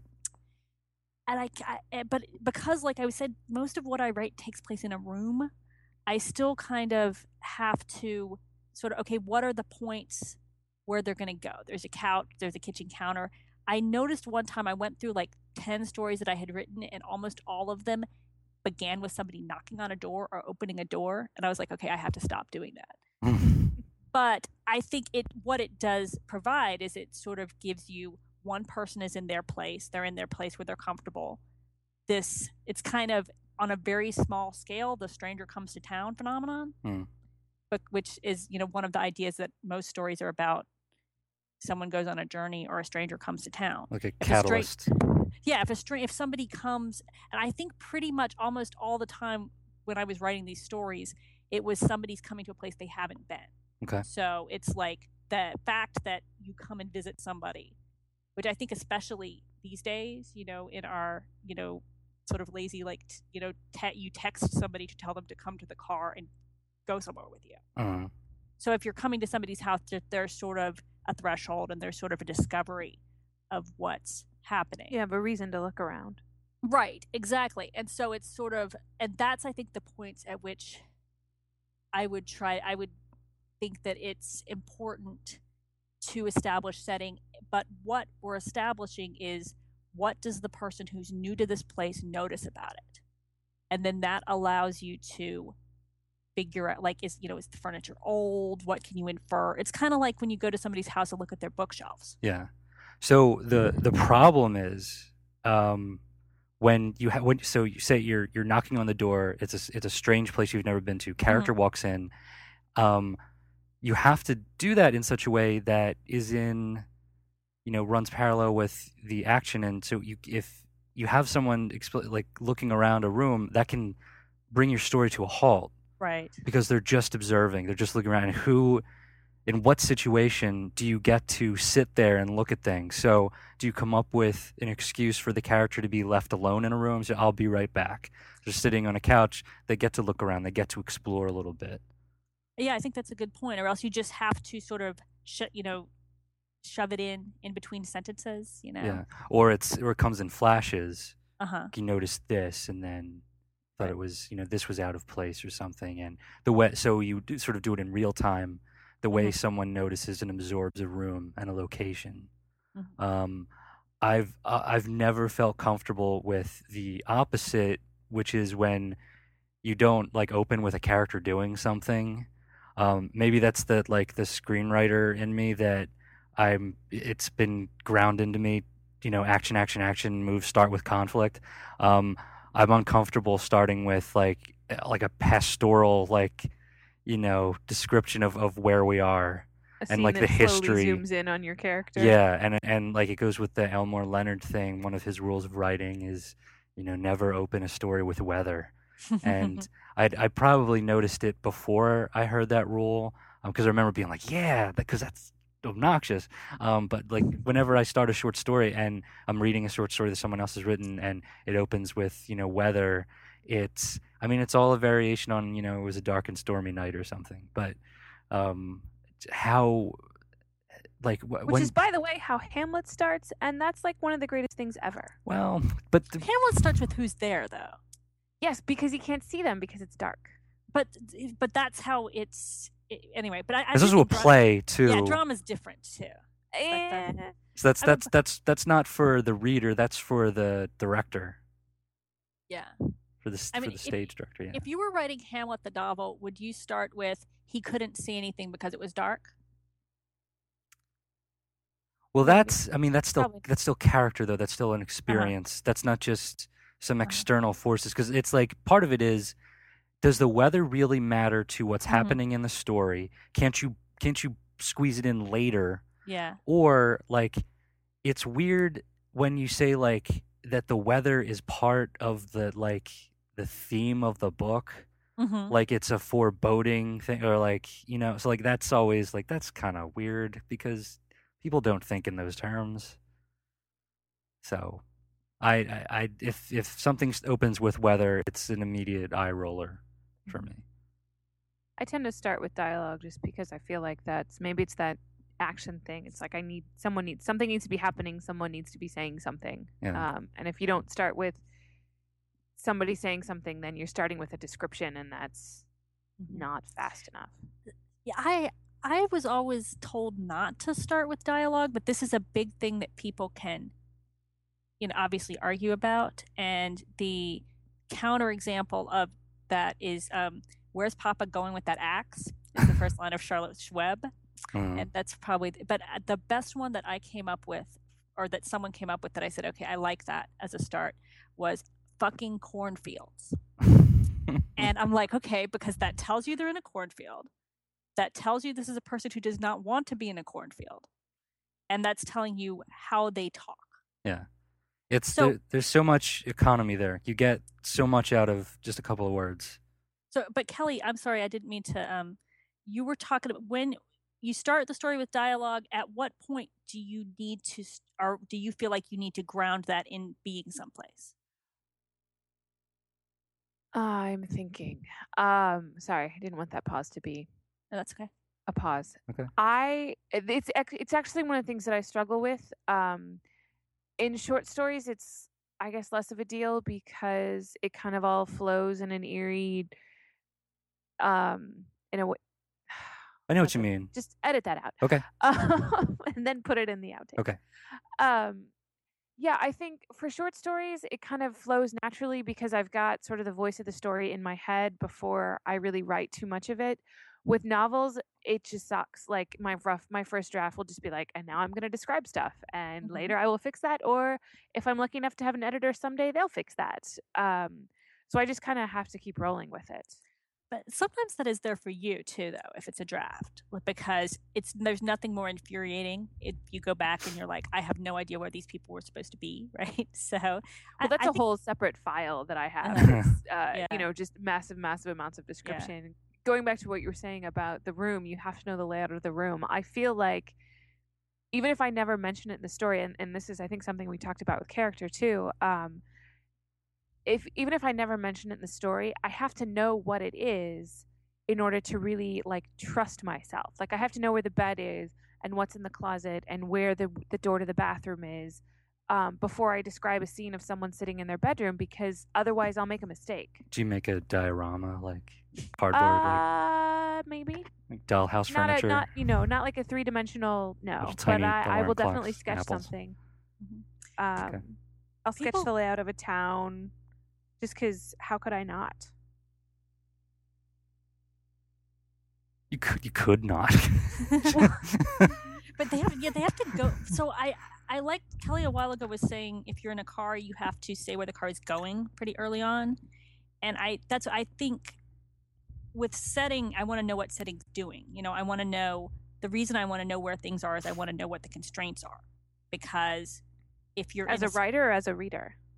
and I, I eh, but because like I said, most of what I write takes place in a room. I still kind of have to sort of okay, what are the points where they're going to go? There's a couch, there's a kitchen counter. I noticed one time I went through like ten stories that I had written, and almost all of them began with somebody knocking on a door or opening a door, and I was like, okay, I have to stop doing that. But I think it what it does provide is it sort of gives you one person is in their place, they're in their place where they're comfortable. This it's kind of on a very small scale, the stranger comes to town phenomenon, Hmm. but which is you know one of the ideas that most stories are about. Someone goes on a journey, or a stranger comes to town. Like a If a stra- catalyst. Yeah, if a stra- if somebody comes, and I think pretty much almost all the time when I was writing these stories, it was somebody's coming to a place they haven't been. Okay. So it's like the fact that you come and visit somebody, which I think especially these days, you know, in our, you know, sort of lazy, like, t- you know, te- you text somebody to tell them to come to the car and go somewhere with you. Uh, So if you're coming to somebody's house, there- there's sort of a threshold and there's sort of a discovery of what's happening. You have a reason to look around. Right, exactly. And so it's sort of, and that's, I think, the points at which I would try, I would think that it's important to establish setting. But what we're establishing is what does the person who's new to this place notice about it? And then that allows you to figure out, like, is, you know, is the furniture old? What can you infer? It's kind of like when you go to somebody's house and look at their bookshelves. yeah. So the the problem is um, when you ha- when so you say you're you're knocking on the door. It's a it's a strange place you've never been to. Character walks in. Um, you have to do that in such a way that is in, you know, runs parallel with the action. And so you if you have someone expl- like looking around a room, that can bring your story to a halt. Right. Because they're just observing, they're just looking around. And who, in what situation do you get to sit there and look at things? So do you come up with an excuse for the character to be left alone in a room? So I'll be right back. They're sitting on a couch. They get to look around. They get to explore a little bit. Yeah, I think that's a good point. Or else you just have to sort of, sh- you know, shove it in in between sentences. You know. Yeah. Or it's or it comes in flashes. Uh huh. You notice this, and then thought Right. it was, you know, this was out of place or something. And the way, so you do sort of do it in real time. The way Mhm. someone notices and absorbs a room and a location. Mhm. Um, I've uh, I've never felt comfortable with the opposite, which is when you don't like open with a character doing something. Um, maybe that's the like the screenwriter in me that I'm. It's been ground into me. You know, action, action, action. Moves start with conflict. Um, I'm uncomfortable starting with like like a pastoral like you know description of, of where we are. A And, scene like, that the slowly history. zooms in on your character. Yeah, and and like it goes with the Elmore Leonard thing. One of his rules of writing is, you know, never open a story with weather. and I'd, I probably noticed it before I heard that rule, because um, I remember being like, yeah, because that's obnoxious. Um, but like whenever I start a short story and I'm reading a short story that someone else has written and it opens with, you know, weather, it's, I mean, it's all a variation on, you know, it was a dark and stormy night or something. But um, how, like, wh- Which when, is, by the way, how Hamlet starts, and that's like one of the greatest things ever. well, but the, Hamlet starts with who's there, though. Yes, because he can't see them because it's dark. But but that's how it's it, anyway. But I, I it's do also a think drama- play too. Yeah, drama's different too. Eh, But, uh, So that's I mean, that's that's that's not for the reader. That's for the director, yeah. for the s- I for mean, the if- stage director. Yeah. If you were writing Hamlet the novel, would you start with he couldn't see anything because it was dark? Well, Maybe. that's, I mean, that's still Probably. that's still character though. That's still an experience. That's not just some external forces, because it's like part of it is, does the weather really matter to what's Mhm. happening in the story? Can't you can't you squeeze it in later? Yeah. Or like, it's weird when you say like that the weather is part of the like the theme of the book. Mm-hmm. Like it's a foreboding thing, or like, you know, so like that's always like, that's kind of weird because people don't think in those terms. So I, I, I if if something opens with weather, it's an immediate eye roller for me. I tend to start with dialogue just because I feel like that's maybe it's that action thing. It's like I need someone needs something needs to be happening. Someone needs to be saying something. Yeah. Um, and if you don't start with somebody saying something, then you're starting with a description, and that's Mhm. not fast enough. Yeah, I I was always told not to start with dialogue, but this is a big thing that people can, you know, obviously argue about. And the counterexample of that is, um, "Where's Papa going with that axe?" is the first line of Charlotte Schweb, Mm. and that's probably. But uh, the best one that I came up with, or that someone came up with, that I said, okay, I like that as a start, was "fucking cornfields." And I'm like, okay, because that tells you they're in a cornfield. That tells you this is a person who does not want to be in a cornfield. And that's telling you how they talk. Yeah. It's So- there, there's so much economy there. You get so much out of just a couple of words. So, but Kelly, I'm sorry, I didn't mean to. Um, you were talking about when you start the story with dialogue. At what point do you need to, st- or do you feel like you need to ground that in being someplace? I'm thinking. Um, sorry, I didn't want that pause to be No, that's okay. a pause. Okay. I it's ac- it's actually one of the things that I struggle with. Um, in short stories, it's I guess less of a deal because it kind of all flows in an eerie, um, in a way. I know what you Okay. mean. Just edit that out. Okay. Um, and then put it in the outtake. Okay. Um, yeah, I think for short stories, it kind of flows naturally because I've got sort of the voice of the story in my head before I really write too much of it. With novels, it just sucks. Like my rough, my first draft will just be like, and now I'm going to describe stuff, and Mhm. later I will fix that. Or if I'm lucky enough to have an editor someday, they'll fix that. Um, so I just kind of have to keep rolling with it. But sometimes that is there for you too, though, if it's a draft, like, because it's there's nothing more infuriating if you go back and you're like, I have no idea where these people were supposed to be, right? So, Well, I- that's I a think- whole separate file that I have. Uh-huh. It's, uh, Yeah. You know, just massive, massive amounts of description. Going back to what you were saying about the room, you have to know the layout of the room. I feel like even if I never mention it in the story, and, and this is, I think, something we talked about with character too. Um, if even if I never mention it in the story, I have to know what it is in order to really like trust myself. Like I have to know where the bed is and what's in the closet and where the the door to the bathroom is. Um, before I describe a scene of someone sitting in their bedroom, because otherwise I'll make a mistake. Do you make a diorama, like cardboard, like, Uh, maybe like dollhouse not a, furniture? not you know not like a three dimensional no, Little but tiny I, I alarm will definitely clocks, sketch apples. something. Mhm. Um, Okay. I'll sketch People- the layout of a town, just because how could I not? You could, you could not. But they have, yeah, they have to go. So I, I like Kelly a while ago was saying if you're in a car, you have to say where the car is going pretty early on, and I that's I think with setting, I want to know what setting's doing. You know, I want to know the reason I want to know where things are is I want to know what the constraints are, because if you're As in a writer or as a reader?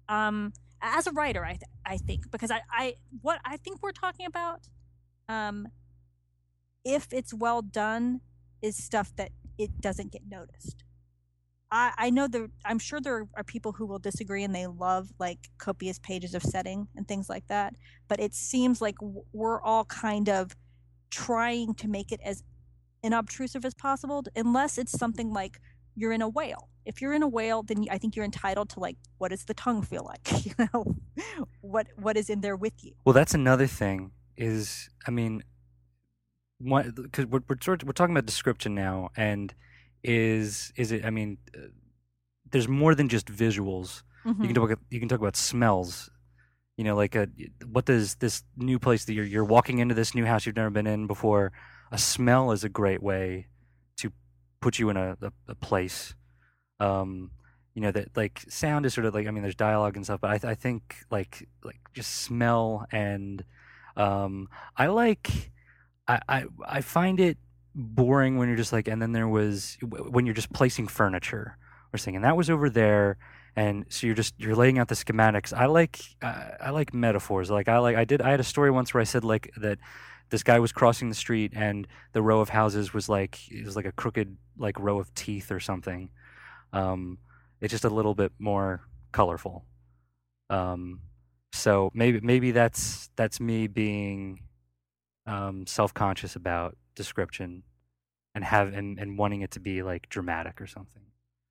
Um, as a writer, I th- I think because I, I what I think we're talking about, um, if it's well done, is stuff that it doesn't get noticed. I, I know there. I'm sure there are people who will disagree and they love like copious pages of setting and things like that. But it seems like w- we're all kind of trying to make it as inobtrusive as possible, unless it's something like you're in a whale. If you're in a whale, then I think you're entitled to like, what does the tongue feel like? You know, what what is in there with you? Well, that's another thing. Is I mean, because we're we're, sort of, we're talking about description now, and is is it? I mean, uh, there's more than just visuals. Mm-hmm. You can talk about, you can talk about smells. You know, like a, what does this new place that you're you're walking into this new house you've never been in before? A smell is a great way to put you in a, a, a place. Um, you know, that like sound is sort of like, I mean, there's dialogue and stuff, but I, th- I think like like just smell and um, I like I, I I find it boring when you're just like, and then there was when you're just placing furniture or something, and that was over there. And so you're just you're laying out the schematics. I like uh, I like metaphors. Like I like I did I had a story once where I said like that this guy was crossing the street and the row of houses was like it was like a crooked like row of teeth or something. Um, it's just a little bit more colorful. Um, so maybe maybe that's that's me being um, self-conscious about description and have and, and wanting it to be like dramatic or something.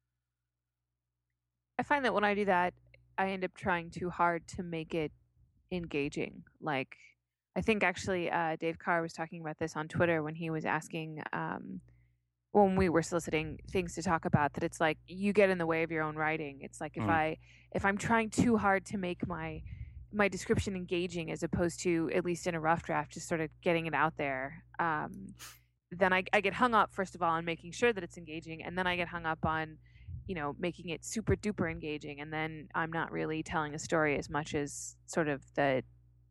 I find that when I do that, I end up trying too hard to make it engaging. Like, I think actually uh, Dave Carr was talking about this on Twitter when he was asking, um, when we were soliciting things to talk about, that it's like you get in the way of your own writing. It's like if Mm. I if I'm trying too hard to make my my description engaging, as opposed to, at least in a rough draft, just sort of getting it out there, um, then I, I get hung up, first of all, on making sure that it's engaging, and then I get hung up on, you know, making it super duper engaging, and then I'm not really telling a story as much as sort of the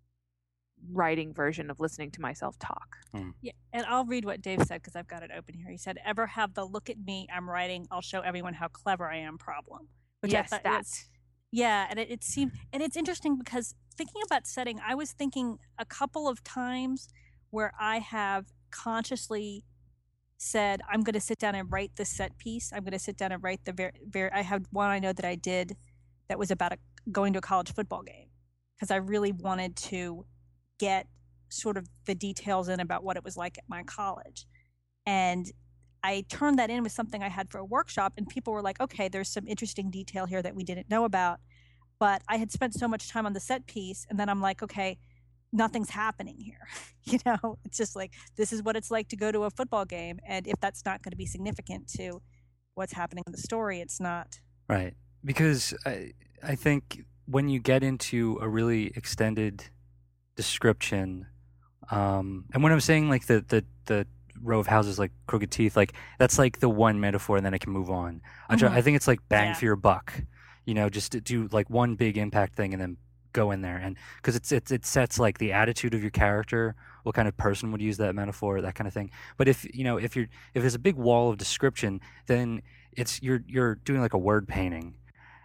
writing version of listening to myself talk. Mm. Yeah, and I'll read what Dave said because I've got it open here. He said, "Ever have the look at me, I'm writing, I'll show everyone how clever I am problem." Which Yes, I thought, that. it's- yeah, and it, it seemed, and it's interesting because thinking about setting, I was thinking a couple of times where I have consciously said, I'm going to sit down and write this set piece. I'm going to sit down and write the very, very, I had one I know that I did that was about a, going to a college football game because I really wanted to get sort of the details in about what it was like at my college. And I turned that in with something I had for a workshop, and people were like, okay, there's some interesting detail here that we didn't know about. But I had spent so much time on the set piece, and then I'm like, okay, nothing's happening here. You know, it's just like, this is what it's like to go to a football game. And if that's not going to be significant to what's happening in the story, it's not. Right. Because I, I think when you get into a really extended description, um, and when I'm saying like the, the, the row of houses like crooked teeth, like that's like the one metaphor, and then I can move on. I, try, Mhm. I think it's like bang Yeah. for your buck, you know, just to do like one big impact thing and then go in there. And because it's, it's it sets like the attitude of your character, what kind of person would use that metaphor, that kind of thing. But if you know if you're if there's a big wall of description, then it's you're you're doing like a word painting.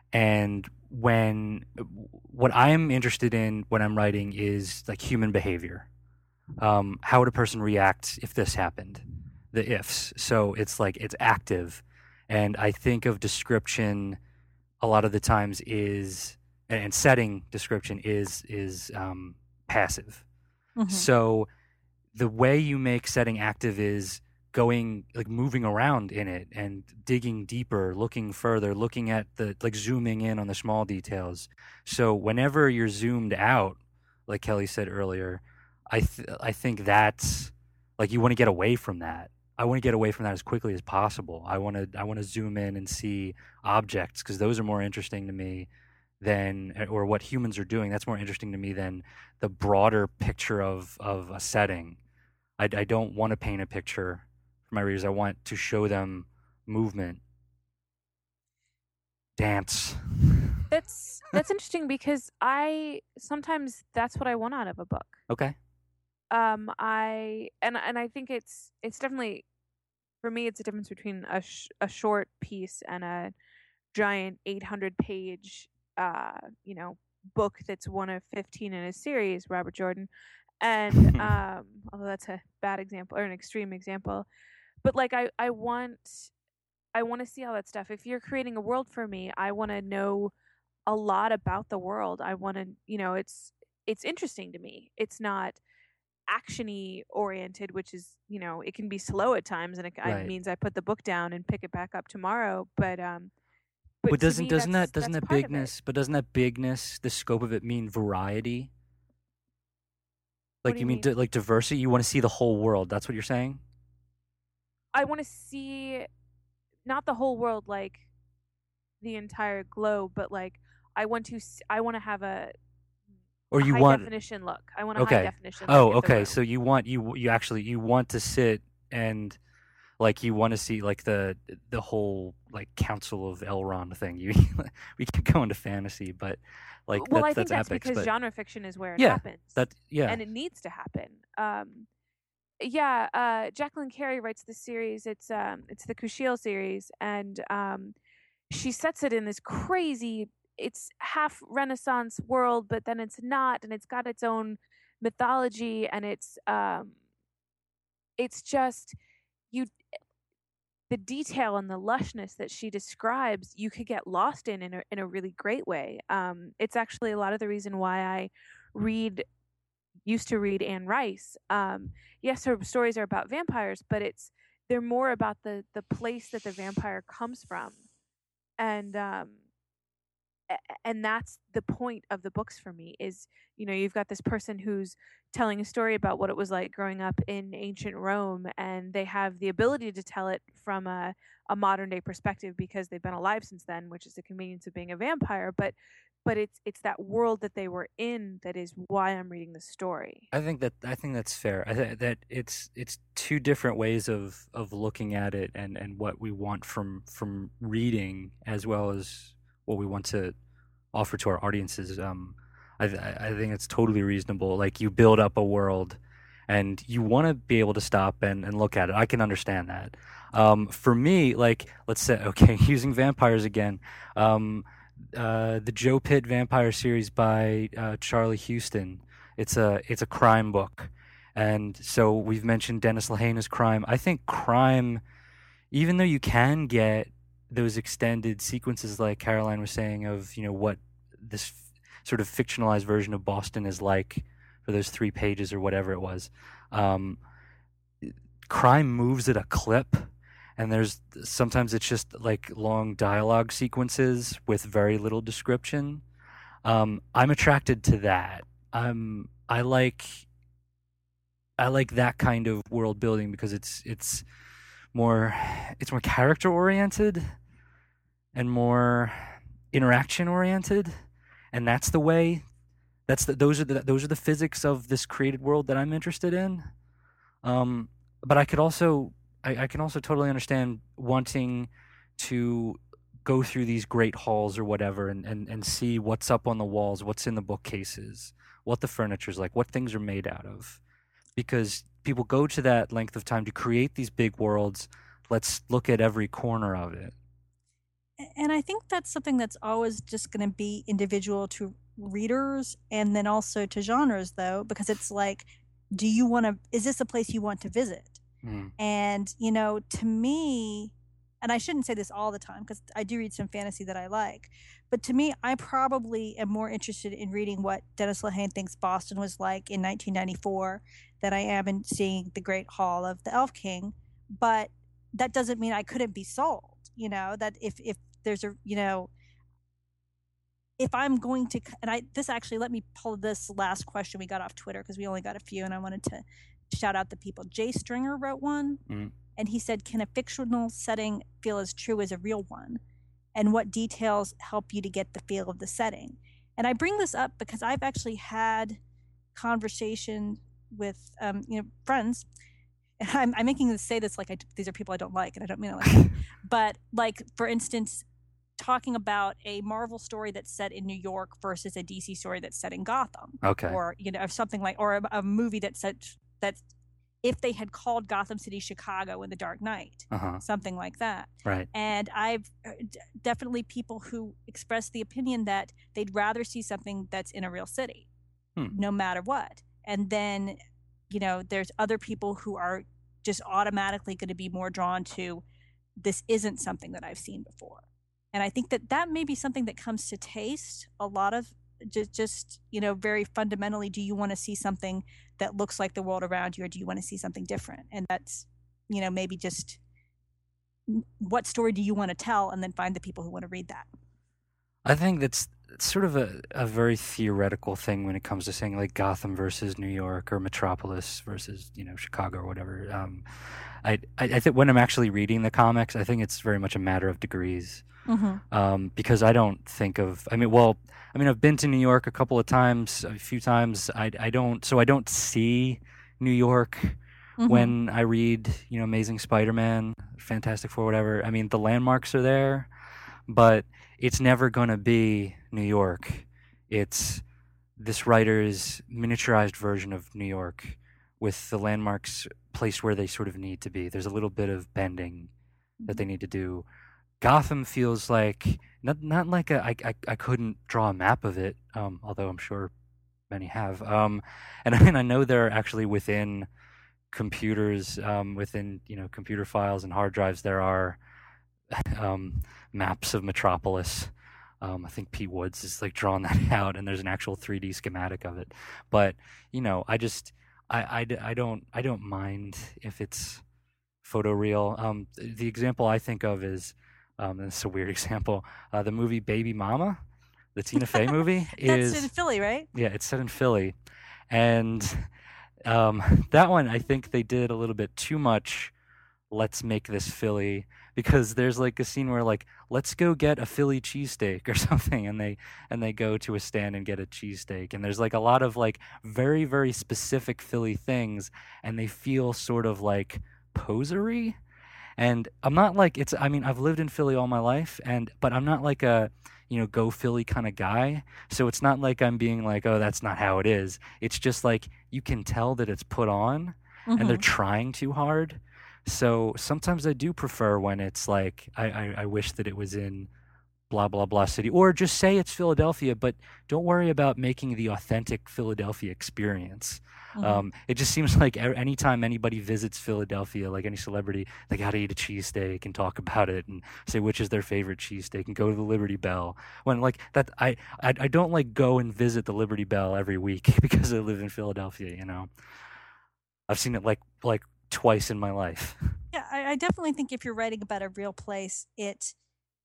And when what I'm interested in when I'm writing is like human behavior. Um, how would a person react if this happened? The ifs. So it's like it's active, and I think of description a lot of the times is and setting description is is um, passive. Mhm. So the way you make setting active is going like moving around in it and digging deeper, looking further, looking at the like zooming in on the small details. So whenever you're zoomed out, like Kelly said earlier, I th- I think that's like you want to get away from that. I want to get away from that as quickly as possible. I want to I want to zoom in and see objects because those are more interesting to me than or what humans are doing. That's more interesting to me than the broader picture of of a setting. I, I don't want to paint a picture for my readers. I want to show them movement, dance. That's that's interesting because I sometimes that's what I want out of a book. Okay. Um, I and and I think it's it's definitely, for me, it's a difference between a sh- a short piece and a giant eight hundred page uh, you know, book that's one of fifteen in a series, Robert Jordan. And um, although that's a bad example or an extreme example, but like I, I want, I want to see all that stuff. If you're creating a world for me, I want to know a lot about the world. I want to, you know, it's it's interesting to me. It's not actiony oriented, which is, you know, it can be slow at times, and it, Right. it means I put the book down and pick it back up tomorrow. But um, but, But to doesn't me, doesn't that's, that doesn't that's that part of it. bigness? But doesn't that bigness, the scope of it, mean variety? What Like do you you mean mean? di- like diversity? You want to see the whole world? That's what you're saying? I want to see not the whole world, like the entire globe, but like I want to s- I want to have a, Or a you high want? definition look. I want a high Okay. definition Oh, look at the okay. room. So you want you you actually you want to sit and like you want to see like the the whole like Council of Elrond thing. You we keep going to fantasy, but like well, that's I think that's that's epics. because But genre fiction is where it yeah, happens. that yeah. And it needs to happen. Um, yeah, uh, Jacqueline Carey writes this series. It's um, it's the Kushiel series, and um, she sets it in this crazy. It's half Renaissance world, but then it's not, and it's got its own mythology, and it's um, it's just you. The detail and the lushness that she describes, you could get lost in in a, in a really great way. Um, it's actually a lot of the reason why I read used to read Anne Rice. Um, yes, her stories are about vampires, but it's they're more about the the place that the vampire comes from, and um, a- and that's the point of the books for me. Is, you know, you've got this person who's telling a story about what it was like growing up in ancient Rome, and they have the ability to tell it from a, a modern day perspective because they've been alive since then, which is the convenience of being a vampire. But but it's it's that world that they were in that is why I'm reading the story. I think that I think that's fair. I think that it's it's two different ways of, of looking at it, and, and what we want from from reading as well as what we want to offer to our audiences. Um, I I think it's totally reasonable. Like you build up a world, and you want to be able to stop and, and look at it. I can understand that. Um, for me, like let's say okay, using vampires again. Um, uh, the Joe Pitt vampire series by uh, Charlie Houston. It's a it's a crime book, and so we've mentioned Dennis Lehane as crime. I think crime, even though you can get those extended sequences, like Caroline was saying, of you know what this f- sort of fictionalized version of Boston is like for those three pages or whatever it was. Um, crime moves at a clip, and there's sometimes it's just like long dialogue sequences with very little description. Um, I'm attracted to that. I'm I like I like that kind of world building because it's it's more it's more character oriented and more interaction oriented, and that's the way that's the, those are the those are the physics of this created world that I'm interested in. Um, but I could also I, I can also totally understand wanting to go through these great halls or whatever and, and, and see what's up on the walls, what's in the bookcases, what the furniture's like, what things are made out of. Because people go to that length of time to create these big worlds. Let's look at every corner of it. And I think that's something that's always just going to be individual to readers and then also to genres, though, because it's like, do you want to, is this a place you want to visit? Mm. And, you know, to me, and I shouldn't say this all the time because I do read some fantasy that I like, but to me, I probably am more interested in reading what Dennis Lehane thinks Boston was like in nineteen ninety-four than I am in seeing the Great Hall of the Elf King. But that doesn't mean I couldn't be sold, you know, that if, if there's a, you know, if I'm going to, and I, this actually, let me pull this last question we got off Twitter because we only got a few and I wanted to shout out the people. Jay Stringer wrote one. Mm. And he said, can a fictional setting feel as true as a real one? And what details help you to get the feel of the setting? And I bring this up because I've actually had conversation with, um, you know, friends. And I'm, I'm making this say this like I, these are people I don't like, and I don't mean it like that. But like, for instance, talking about a Marvel story that's set in New York versus a D C story that's set in Gotham. Okay. Or, you know, something like, or a, a movie that's set, that's if they had called Gotham City Chicago in The Dark Knight, Uh-huh. something like that. Right. And I've d- definitely people who express the opinion that they'd rather see something that's in a real city, Hmm. no matter what. And then, you know, there's other people who are just automatically going to be more drawn to, this isn't something that I've seen before. And I think that that may be something that comes to taste a lot of just, just you know, very fundamentally, do you want to see something that looks like the world around you, or do you want to see something different? And that's, you know, maybe just what story do you want to tell, and then find the people who want to read that. I think that's sort of a, a very theoretical thing when it comes to saying like Gotham versus New York or Metropolis versus, you know, Chicago or whatever. Um, I, I, I think when I'm actually reading the comics, I think it's very much a matter of degrees. Mm-hmm. Um, because I don't think of, I mean, well, I mean, I've been to New York a couple of times, a few times. I, I don't, so I don't see New York Mm-hmm. when I read, you know, Amazing Spider-Man, Fantastic Four, whatever. I mean, the landmarks are there, but it's never going to be New York. It's this writer's miniaturized version of New York with the landmarks placed where they sort of need to be. There's a little bit of bending that they need to do. Gotham feels like not not like a, I, I, I couldn't draw a map of it, um, although I'm sure many have. Um, and, and I know they're actually within computers, um, within, you know, computer files and hard drives, there are um, maps of Metropolis. Um, I think Pete Woods is like drawing that out, and there's an actual three D schematic of it. But you know, I just I, I, I don't I don't mind if it's photoreal. Um, the example I think of is, um, and it's a weird example, uh, the movie Baby Mama, the Tina Fey movie. is That's in Philly, right? Yeah, it's set in Philly, and um, that one I think they did a little bit too much. Let's make this Philly, because there's like a scene where like, let's go get a Philly cheesesteak or something, and they and they go to a stand and get a cheesesteak, and there's like a lot of like very very specific Philly things, and they feel sort of like posery. And I'm not like, it's, I mean, I've lived in Philly all my life, and but I'm not like a, you know, go Philly kind of guy. So it's not like I'm being like, oh, that's not how it is. It's just like you can tell that it's put on, Mm-hmm. and they're trying too hard. So sometimes I do prefer when it's like, I, I, I wish that it was in blah, blah, blah city, or just say it's Philadelphia, but don't worry about making the authentic Philadelphia experience. Mm-hmm. Um, it just seems like a- anytime anybody visits Philadelphia, like any celebrity, they got to eat a cheesesteak and talk about it and say which is their favorite cheesesteak and go to the Liberty Bell. When like that, I, I, I don't like go and visit the Liberty Bell every week because I live in Philadelphia, you know. I've seen it like like twice in my life. Yeah, I, I definitely think if you're writing about a real place, it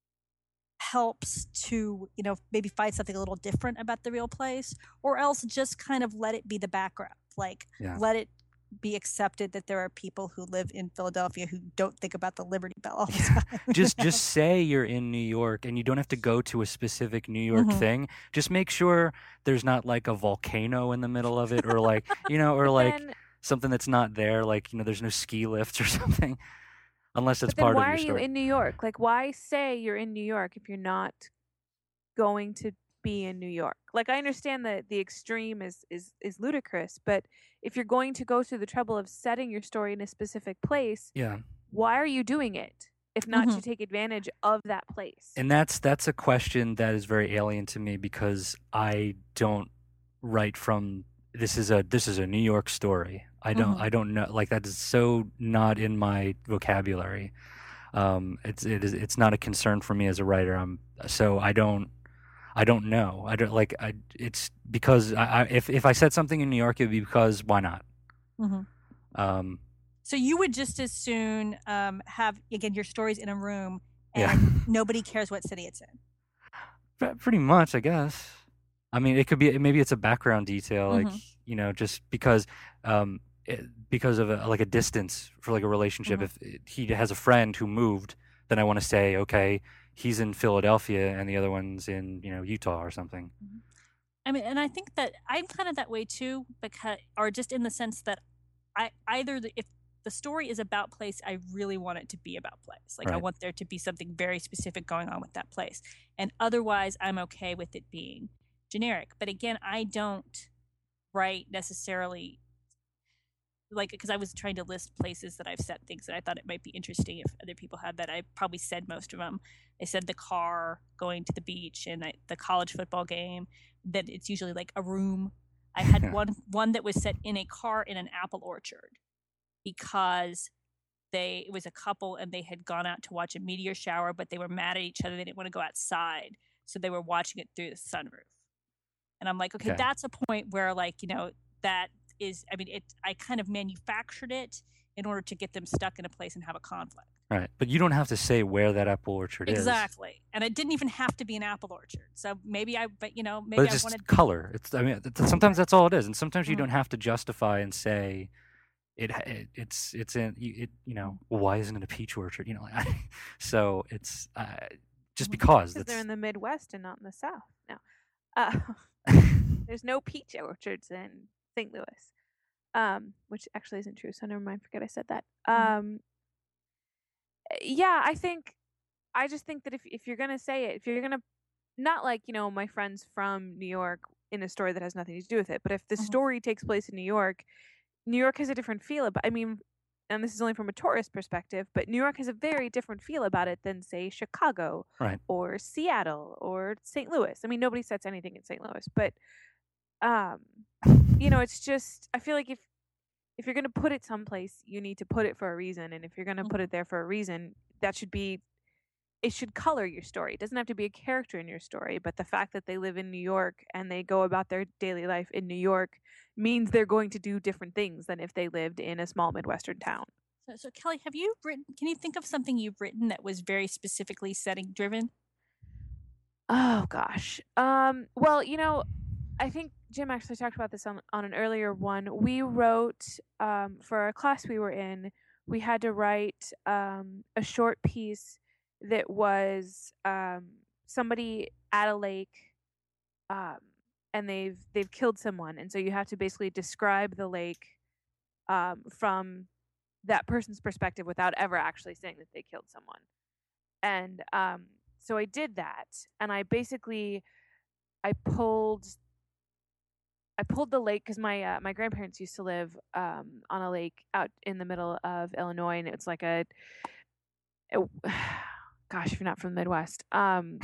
helps to, you know, maybe find something a little different about the real place, or else just kind of let it be the background. Like, Yeah. let it be accepted that there are people who live in Philadelphia who don't think about the Liberty Bell all the Yeah. time. just just say you're in New York, and you don't have to go to a specific New York Mhm. thing. Just make sure there's not like a volcano in the middle of it, or like, you know, or But like then, something that's not there, like, you know, there's no ski lifts or something, unless it's but then part why of are your you story. in New York? Like, why say you're in New York if you're not going to be in New York? Like, I understand that the extreme is is is ludicrous, but if you're going to go through the trouble of setting your story in a specific place, Yeah. why are you doing it if not Mhm. to take advantage of that place? And that's that's a question that is very alien to me, because I don't write from this is a this is a New York story. I don't Mhm. I don't know, like, that is so not in my vocabulary. Um, it's it is it's not a concern for me as a writer. I'm so I don't I don't know. I don't like I. It's because I, I if if I said something in New York, it would be because why not? Mhm. Um, So you would just as soon um, have, again, your stories in a room and Yeah. nobody cares what city it's in. pre- pretty much, I guess. I mean, it could be maybe it's a background detail, like, Mhm. you know, just because um it, because of a, like a distance for like a relationship. Mhm. If it- he has a friend who moved, then I want to say, okay, he's in Philadelphia and the other one's in, you know, Utah or something. I mean, and I think that I'm kind of that way too, because, or just in the sense that I either the, if the story is about place, I really want it to be about place. Like, I Right. want there to be something very specific going on with that place, and otherwise, I'm okay with it being generic. But again, I don't write necessarily like, because I was trying to list places that I've set things that I thought it might be interesting if other people had that. I probably said most of them. I said the car going to the beach and I, the college football game, that it's usually like a room. I had one one that was set in a car in an apple orchard because they it was a couple and they had gone out to watch a meteor shower, but they were mad at each other. They didn't want to go outside, so they were watching it through the sunroof. And I'm like, okay, Okay. that's a point where, like, you know, that is, I mean, it. I kind of manufactured it in order to get them stuck in a place and have a conflict. Right. But you don't have to say where that apple orchard is. Exactly. And it didn't even have to be an apple orchard. So maybe I, but you know, maybe But it's I just wanted color. It's. I mean, th- sometimes that's all it is, and sometimes you Mhm. don't have to justify and say, it. it it's. It's in. you- It. You know. Well, why isn't it a peach orchard? You know. Like, so it's uh, just Mhm. because Because that's. they're in the Midwest and not in the South. No. Uh, there's no peach orchards in Saint Louis, um, which actually isn't true. So never mind. Forget I said that. Mhm. Um, yeah, I think, I just think that if if you're gonna say it, if you're gonna, not like, you know, my friends from New York in a story that has nothing to do with it, but if the Mhm. story takes place in New York, New York has a different feel about. I mean, and this is only from a tourist perspective, but New York has a very different feel about it than, say, Chicago Right. or Seattle or Saint Louis. I mean, nobody sets anything in Saint Louis, but um, you know, it's just, I feel like if if you're gonna put it someplace, you need to put it for a reason, and if you're gonna Mhm. put it there for a reason, that should be, it should color your story. It doesn't have to be a character in your story, but the fact that they live in New York and they go about their daily life in New York means they're going to do different things than if they lived in a small Midwestern town. So, so Kelly, have you written? Can you think of something you've written that was very specifically setting driven? Oh gosh. Um, well, you know, I think Jim actually talked about this on, on an earlier one. We wrote, um, for a class we were in, we had to write um, a short piece that was um, somebody at a lake, um, and they've they've killed someone, and so you have to basically describe the lake um, from that person's perspective without ever actually saying that they killed someone. And um, so I did that, and I basically I pulled I pulled the lake because my uh, my grandparents used to live um, on a lake out in the middle of Illinois, and it's like a, a gosh, if you're not from the Midwest, um,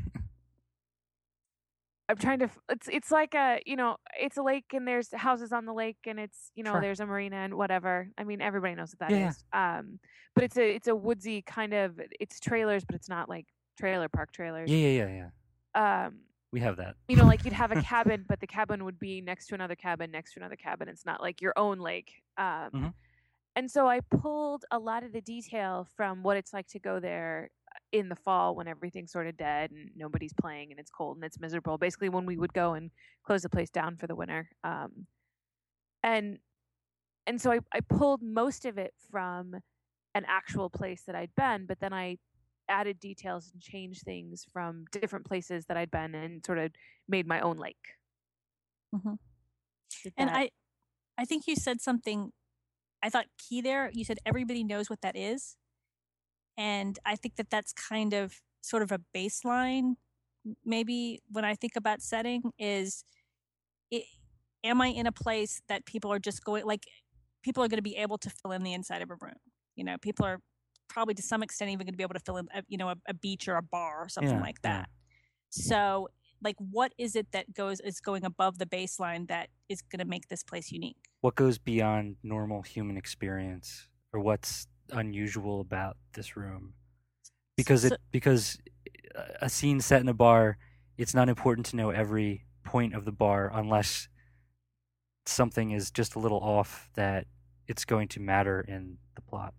I'm trying to. f- It's it's like a, you know, it's a lake and there's houses on the lake and it's, you know, Sure. there's a marina and whatever. I mean, everybody knows what that Yeah, is. Um, but it's a it's a woodsy kind of, it's trailers, but it's not like trailer park trailers. Yeah. Yeah. Yeah. Yeah. Um, We have that. you know, like you'd have a cabin, but the cabin would be next to another cabin, next to another cabin. It's not like your own lake. Um, Mhm. And so I pulled a lot of the detail from what it's like to go there in the fall when everything's sort of dead and nobody's playing and it's cold and it's miserable. Basically, when we would go and close the place down for the winter. Um, and and so I, I pulled most of it from an actual place that I'd been, but then I added details and changed things from different places that I'd been and sort of made my own lake. Mhm. Did And that- I, I think you said something I thought key there. You said everybody knows what that is. And I think that that's kind of sort of a baseline. m- Maybe when I think about setting is, it, am I in a place that people are just going, like people are going to be able to fill in the inside of a room? You know, people are probably to some extent even going to be able to fill in, a, you know, a, a beach or a bar or something Yeah, like yeah. that. So like, what is it that goes, is going above the baseline that is going to make this place unique? What goes beyond normal human experience, or what's unusual about this room? Because So- it because a scene set in a bar, it's not important to know every point of the bar unless something is just a little off that it's going to matter in the plot.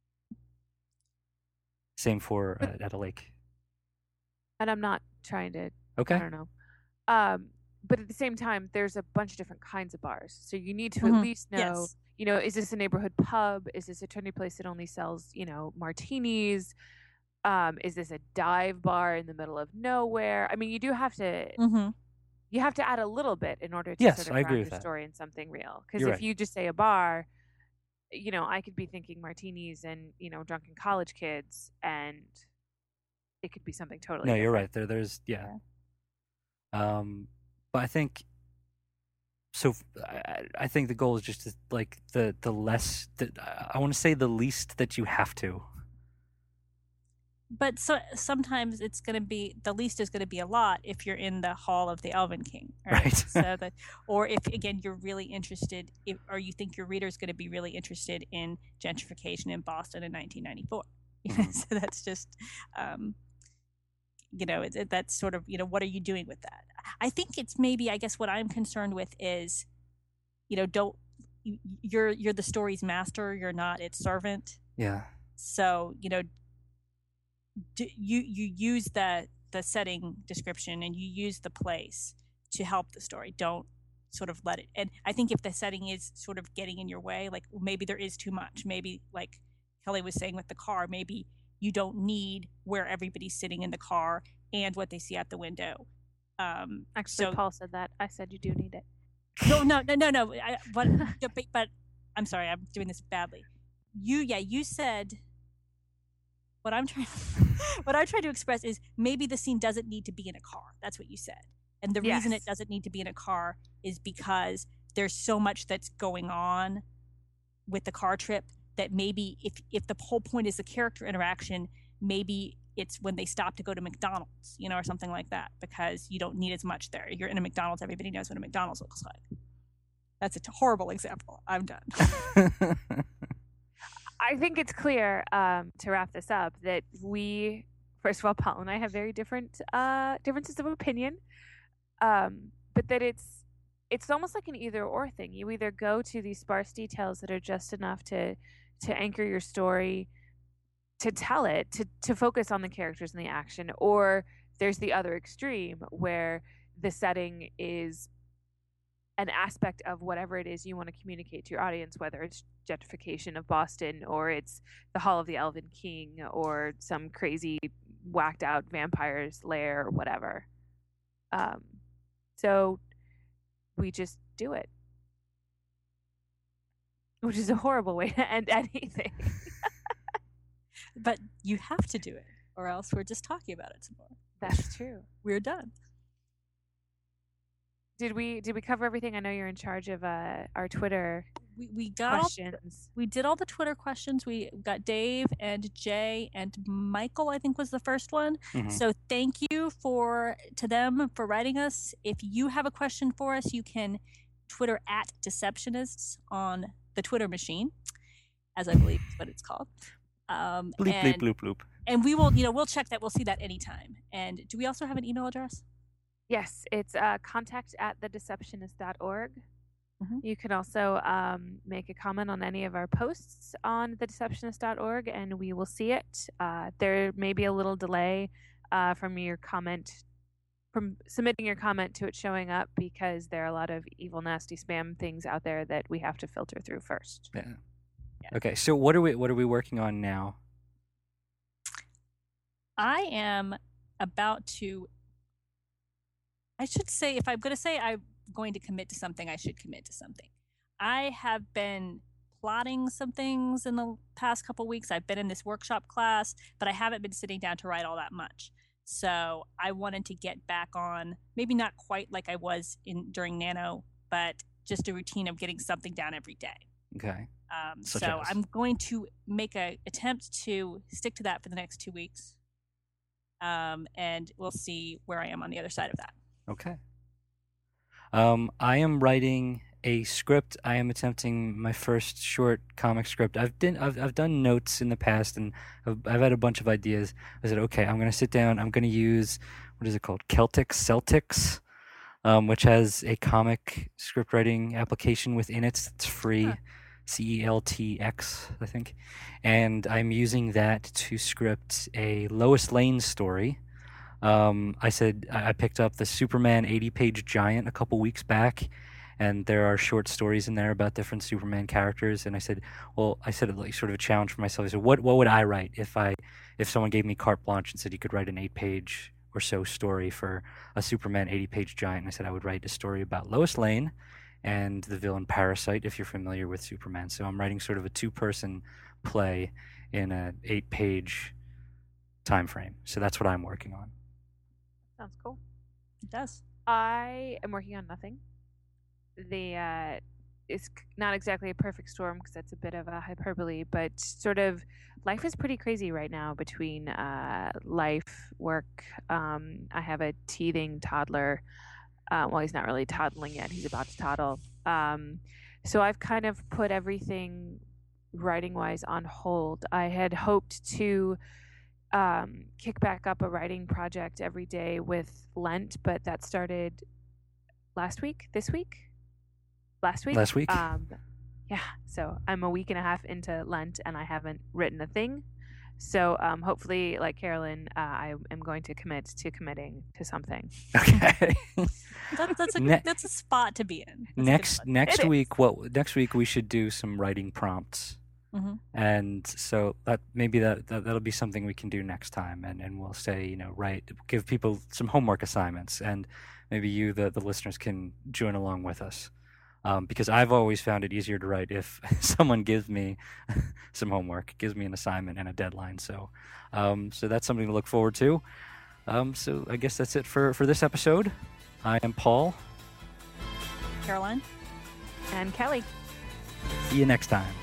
Same for uh, at a lake. and I'm not trying to Okay. I don't know. Um, but at the same time, there's a bunch of different kinds of bars. So you need to Mhm. at least know, Yes. you know, is this a neighborhood pub? Is this a trendy place that only sells, you know, martinis? Um, is this a dive bar in the middle of nowhere? I mean, you do have to Mm-hmm. you have to add a little bit in order to Yes, sort of I agree ground with your that. story in something real. Because You're if right. you just say a bar, you know, I could be thinking martinis and, you know, drunken college kids, and it could be something totally No, you're different. right. There, there's yeah. Um, but I think so I, I think the goal is just to, like the the less that I want to say the least that you have to. But so sometimes it's going to be the least is going to be a lot if you're in the Hall of the Elven King, right? Right. So that, or if again you're really interested, if, or you think your reader is going to be really interested in gentrification in Boston in nineteen ninety-four. Mm-hmm. So that's just, um, you know, it, it, that's sort of, you know, what are you doing with that? I think it's maybe, I guess, what I'm concerned with is, you know, don't you, you're you're the story's master, you're not its servant. Yeah. So you know. Do, you you use the the setting description and you use the place to help the story. Don't sort of let it. And I think if the setting is sort of getting in your way, like maybe there is too much. Maybe like Kelly was saying with the car, maybe you don't need where everybody's sitting in the car and what they see out the window. Um, Actually, so, Paul said that. I said you do need it. No, no, no, no, no. I, but, but but I'm sorry, I'm doing this badly. You yeah, you said. What I'm trying, what I'm trying to express is maybe the scene doesn't need to be in a car. That's what you said, and the Yes. reason it doesn't need to be in a car is because there's so much that's going on with the car trip that maybe if if the whole point is the character interaction, maybe it's when they stop to go to McDonald's, you know, or something like that, because you don't need as much there. You're in a McDonald's, everybody knows what a McDonald's looks like. That's a horrible example. I'm done. I think it's clear, um, to wrap this up, that we, first of all, Paul and I have very different uh, differences of opinion, um, but that it's it's almost like an either or thing. You either go to these sparse details that are just enough to to anchor your story, to tell it, to to focus on the characters and the action, or there's the other extreme where the setting is an aspect of whatever it is you want to communicate to your audience, whether it's gentrification of Boston or it's the Hall of the Elven King or some crazy whacked out vampire's lair or whatever. Um, so we just do it, which is a horrible way to end anything. But you have to do it, or else we're just talking about it some more. That's true. We're done. Did we did we cover everything? I know you're in charge of uh, our Twitter We we got all, questions. we did all the Twitter questions. We got Dave and Jay and Michael, I think was the first one. Mhm. So thank you for to them for writing us. If you have a question for us, you can Twitter at Deceptionists on the Twitter machine, as I believe is what it's called. Um, Bleep, and, bleep, bloop, bloop. and we will, you know, we'll check that. We'll see that anytime. And do we also have an email address? Yes, it's uh, contact at the deceptionist dot org. Mhm. You can also um, make a comment on any of our posts on the deceptionist dot org, and we will see it. Uh, there may be a little delay uh, from your comment, from submitting your comment to it showing up, because there are a lot of evil, nasty spam things out there that we have to filter through first. Yeah. Yeah. Okay, so what are we what are we working on now? I am about to. I should say, if I'm going to say I'm going to commit to something, I should commit to something. I have been plotting some things in the past couple weeks. I've been in this workshop class, but I haven't been sitting down to write all that much. So I wanted to get back on, maybe not quite like I was in during Nano, but just a routine of getting something down every day. Okay. Um, Such so as? I'm going to make an attempt to stick to that for the next two weeks. Um, and we'll see where I am on the other side of that. Okay. Um, I am writing a script. I am attempting my first short comic script. I've been I've I've done notes in the past, and I've, I've had a bunch of ideas. I said, okay, I'm going to sit down. I'm going to use, what is it called, Celtic Celtics, um, which has a comic script writing application within it. It's free. Huh. C E L T X, I think. And I'm using that to script a Lois Lane story. Um, I said I I picked up the Superman eighty-page giant a couple weeks back, and there are short stories in there about different Superman characters. And I said, well, I said like sort of a challenge for myself. I said, what what would I write if I if someone gave me carte blanche and said you could write an eight-page or so story for a Superman eighty-page giant? And I said I would write a story about Lois Lane and the villain Parasite, if you're familiar with Superman. So I'm writing sort of a two-person play in an eight-page time frame. So that's what I'm working on. Sounds cool. It does. I am working on nothing. the uh, it's c- not exactly a perfect storm because that's a bit of a hyperbole, but sort of life is pretty crazy right now between uh, life, work. Um, I have a teething toddler. Uh, well, he's not really toddling yet. He's about to toddle. Um, so I've kind of put everything writing wise on hold. I had hoped to um, kick back up a writing project every day with Lent, but that started last week, this week, last week. Last week. Um, yeah. So I'm a week and a half into Lent and I haven't written a thing. So um, hopefully, like Carolyn, uh, I am going to commit to committing to something. Okay. That's that's a Ne- that's a spot to be in. That's a good next spot. next It is. week, what next week we should do some writing prompts. Mhm. And so that maybe that, that that'll be something we can do next time, and, and we'll say, you know, write, give people some homework assignments, and maybe you, the, the listeners, can join along with us. Um, because I've always found it easier to write if someone gives me some homework, gives me an assignment and a deadline. So, um, so that's something to look forward to. Um, so I guess that's it for, for this episode. I am Paul. Caroline. And Kelly. See you next time.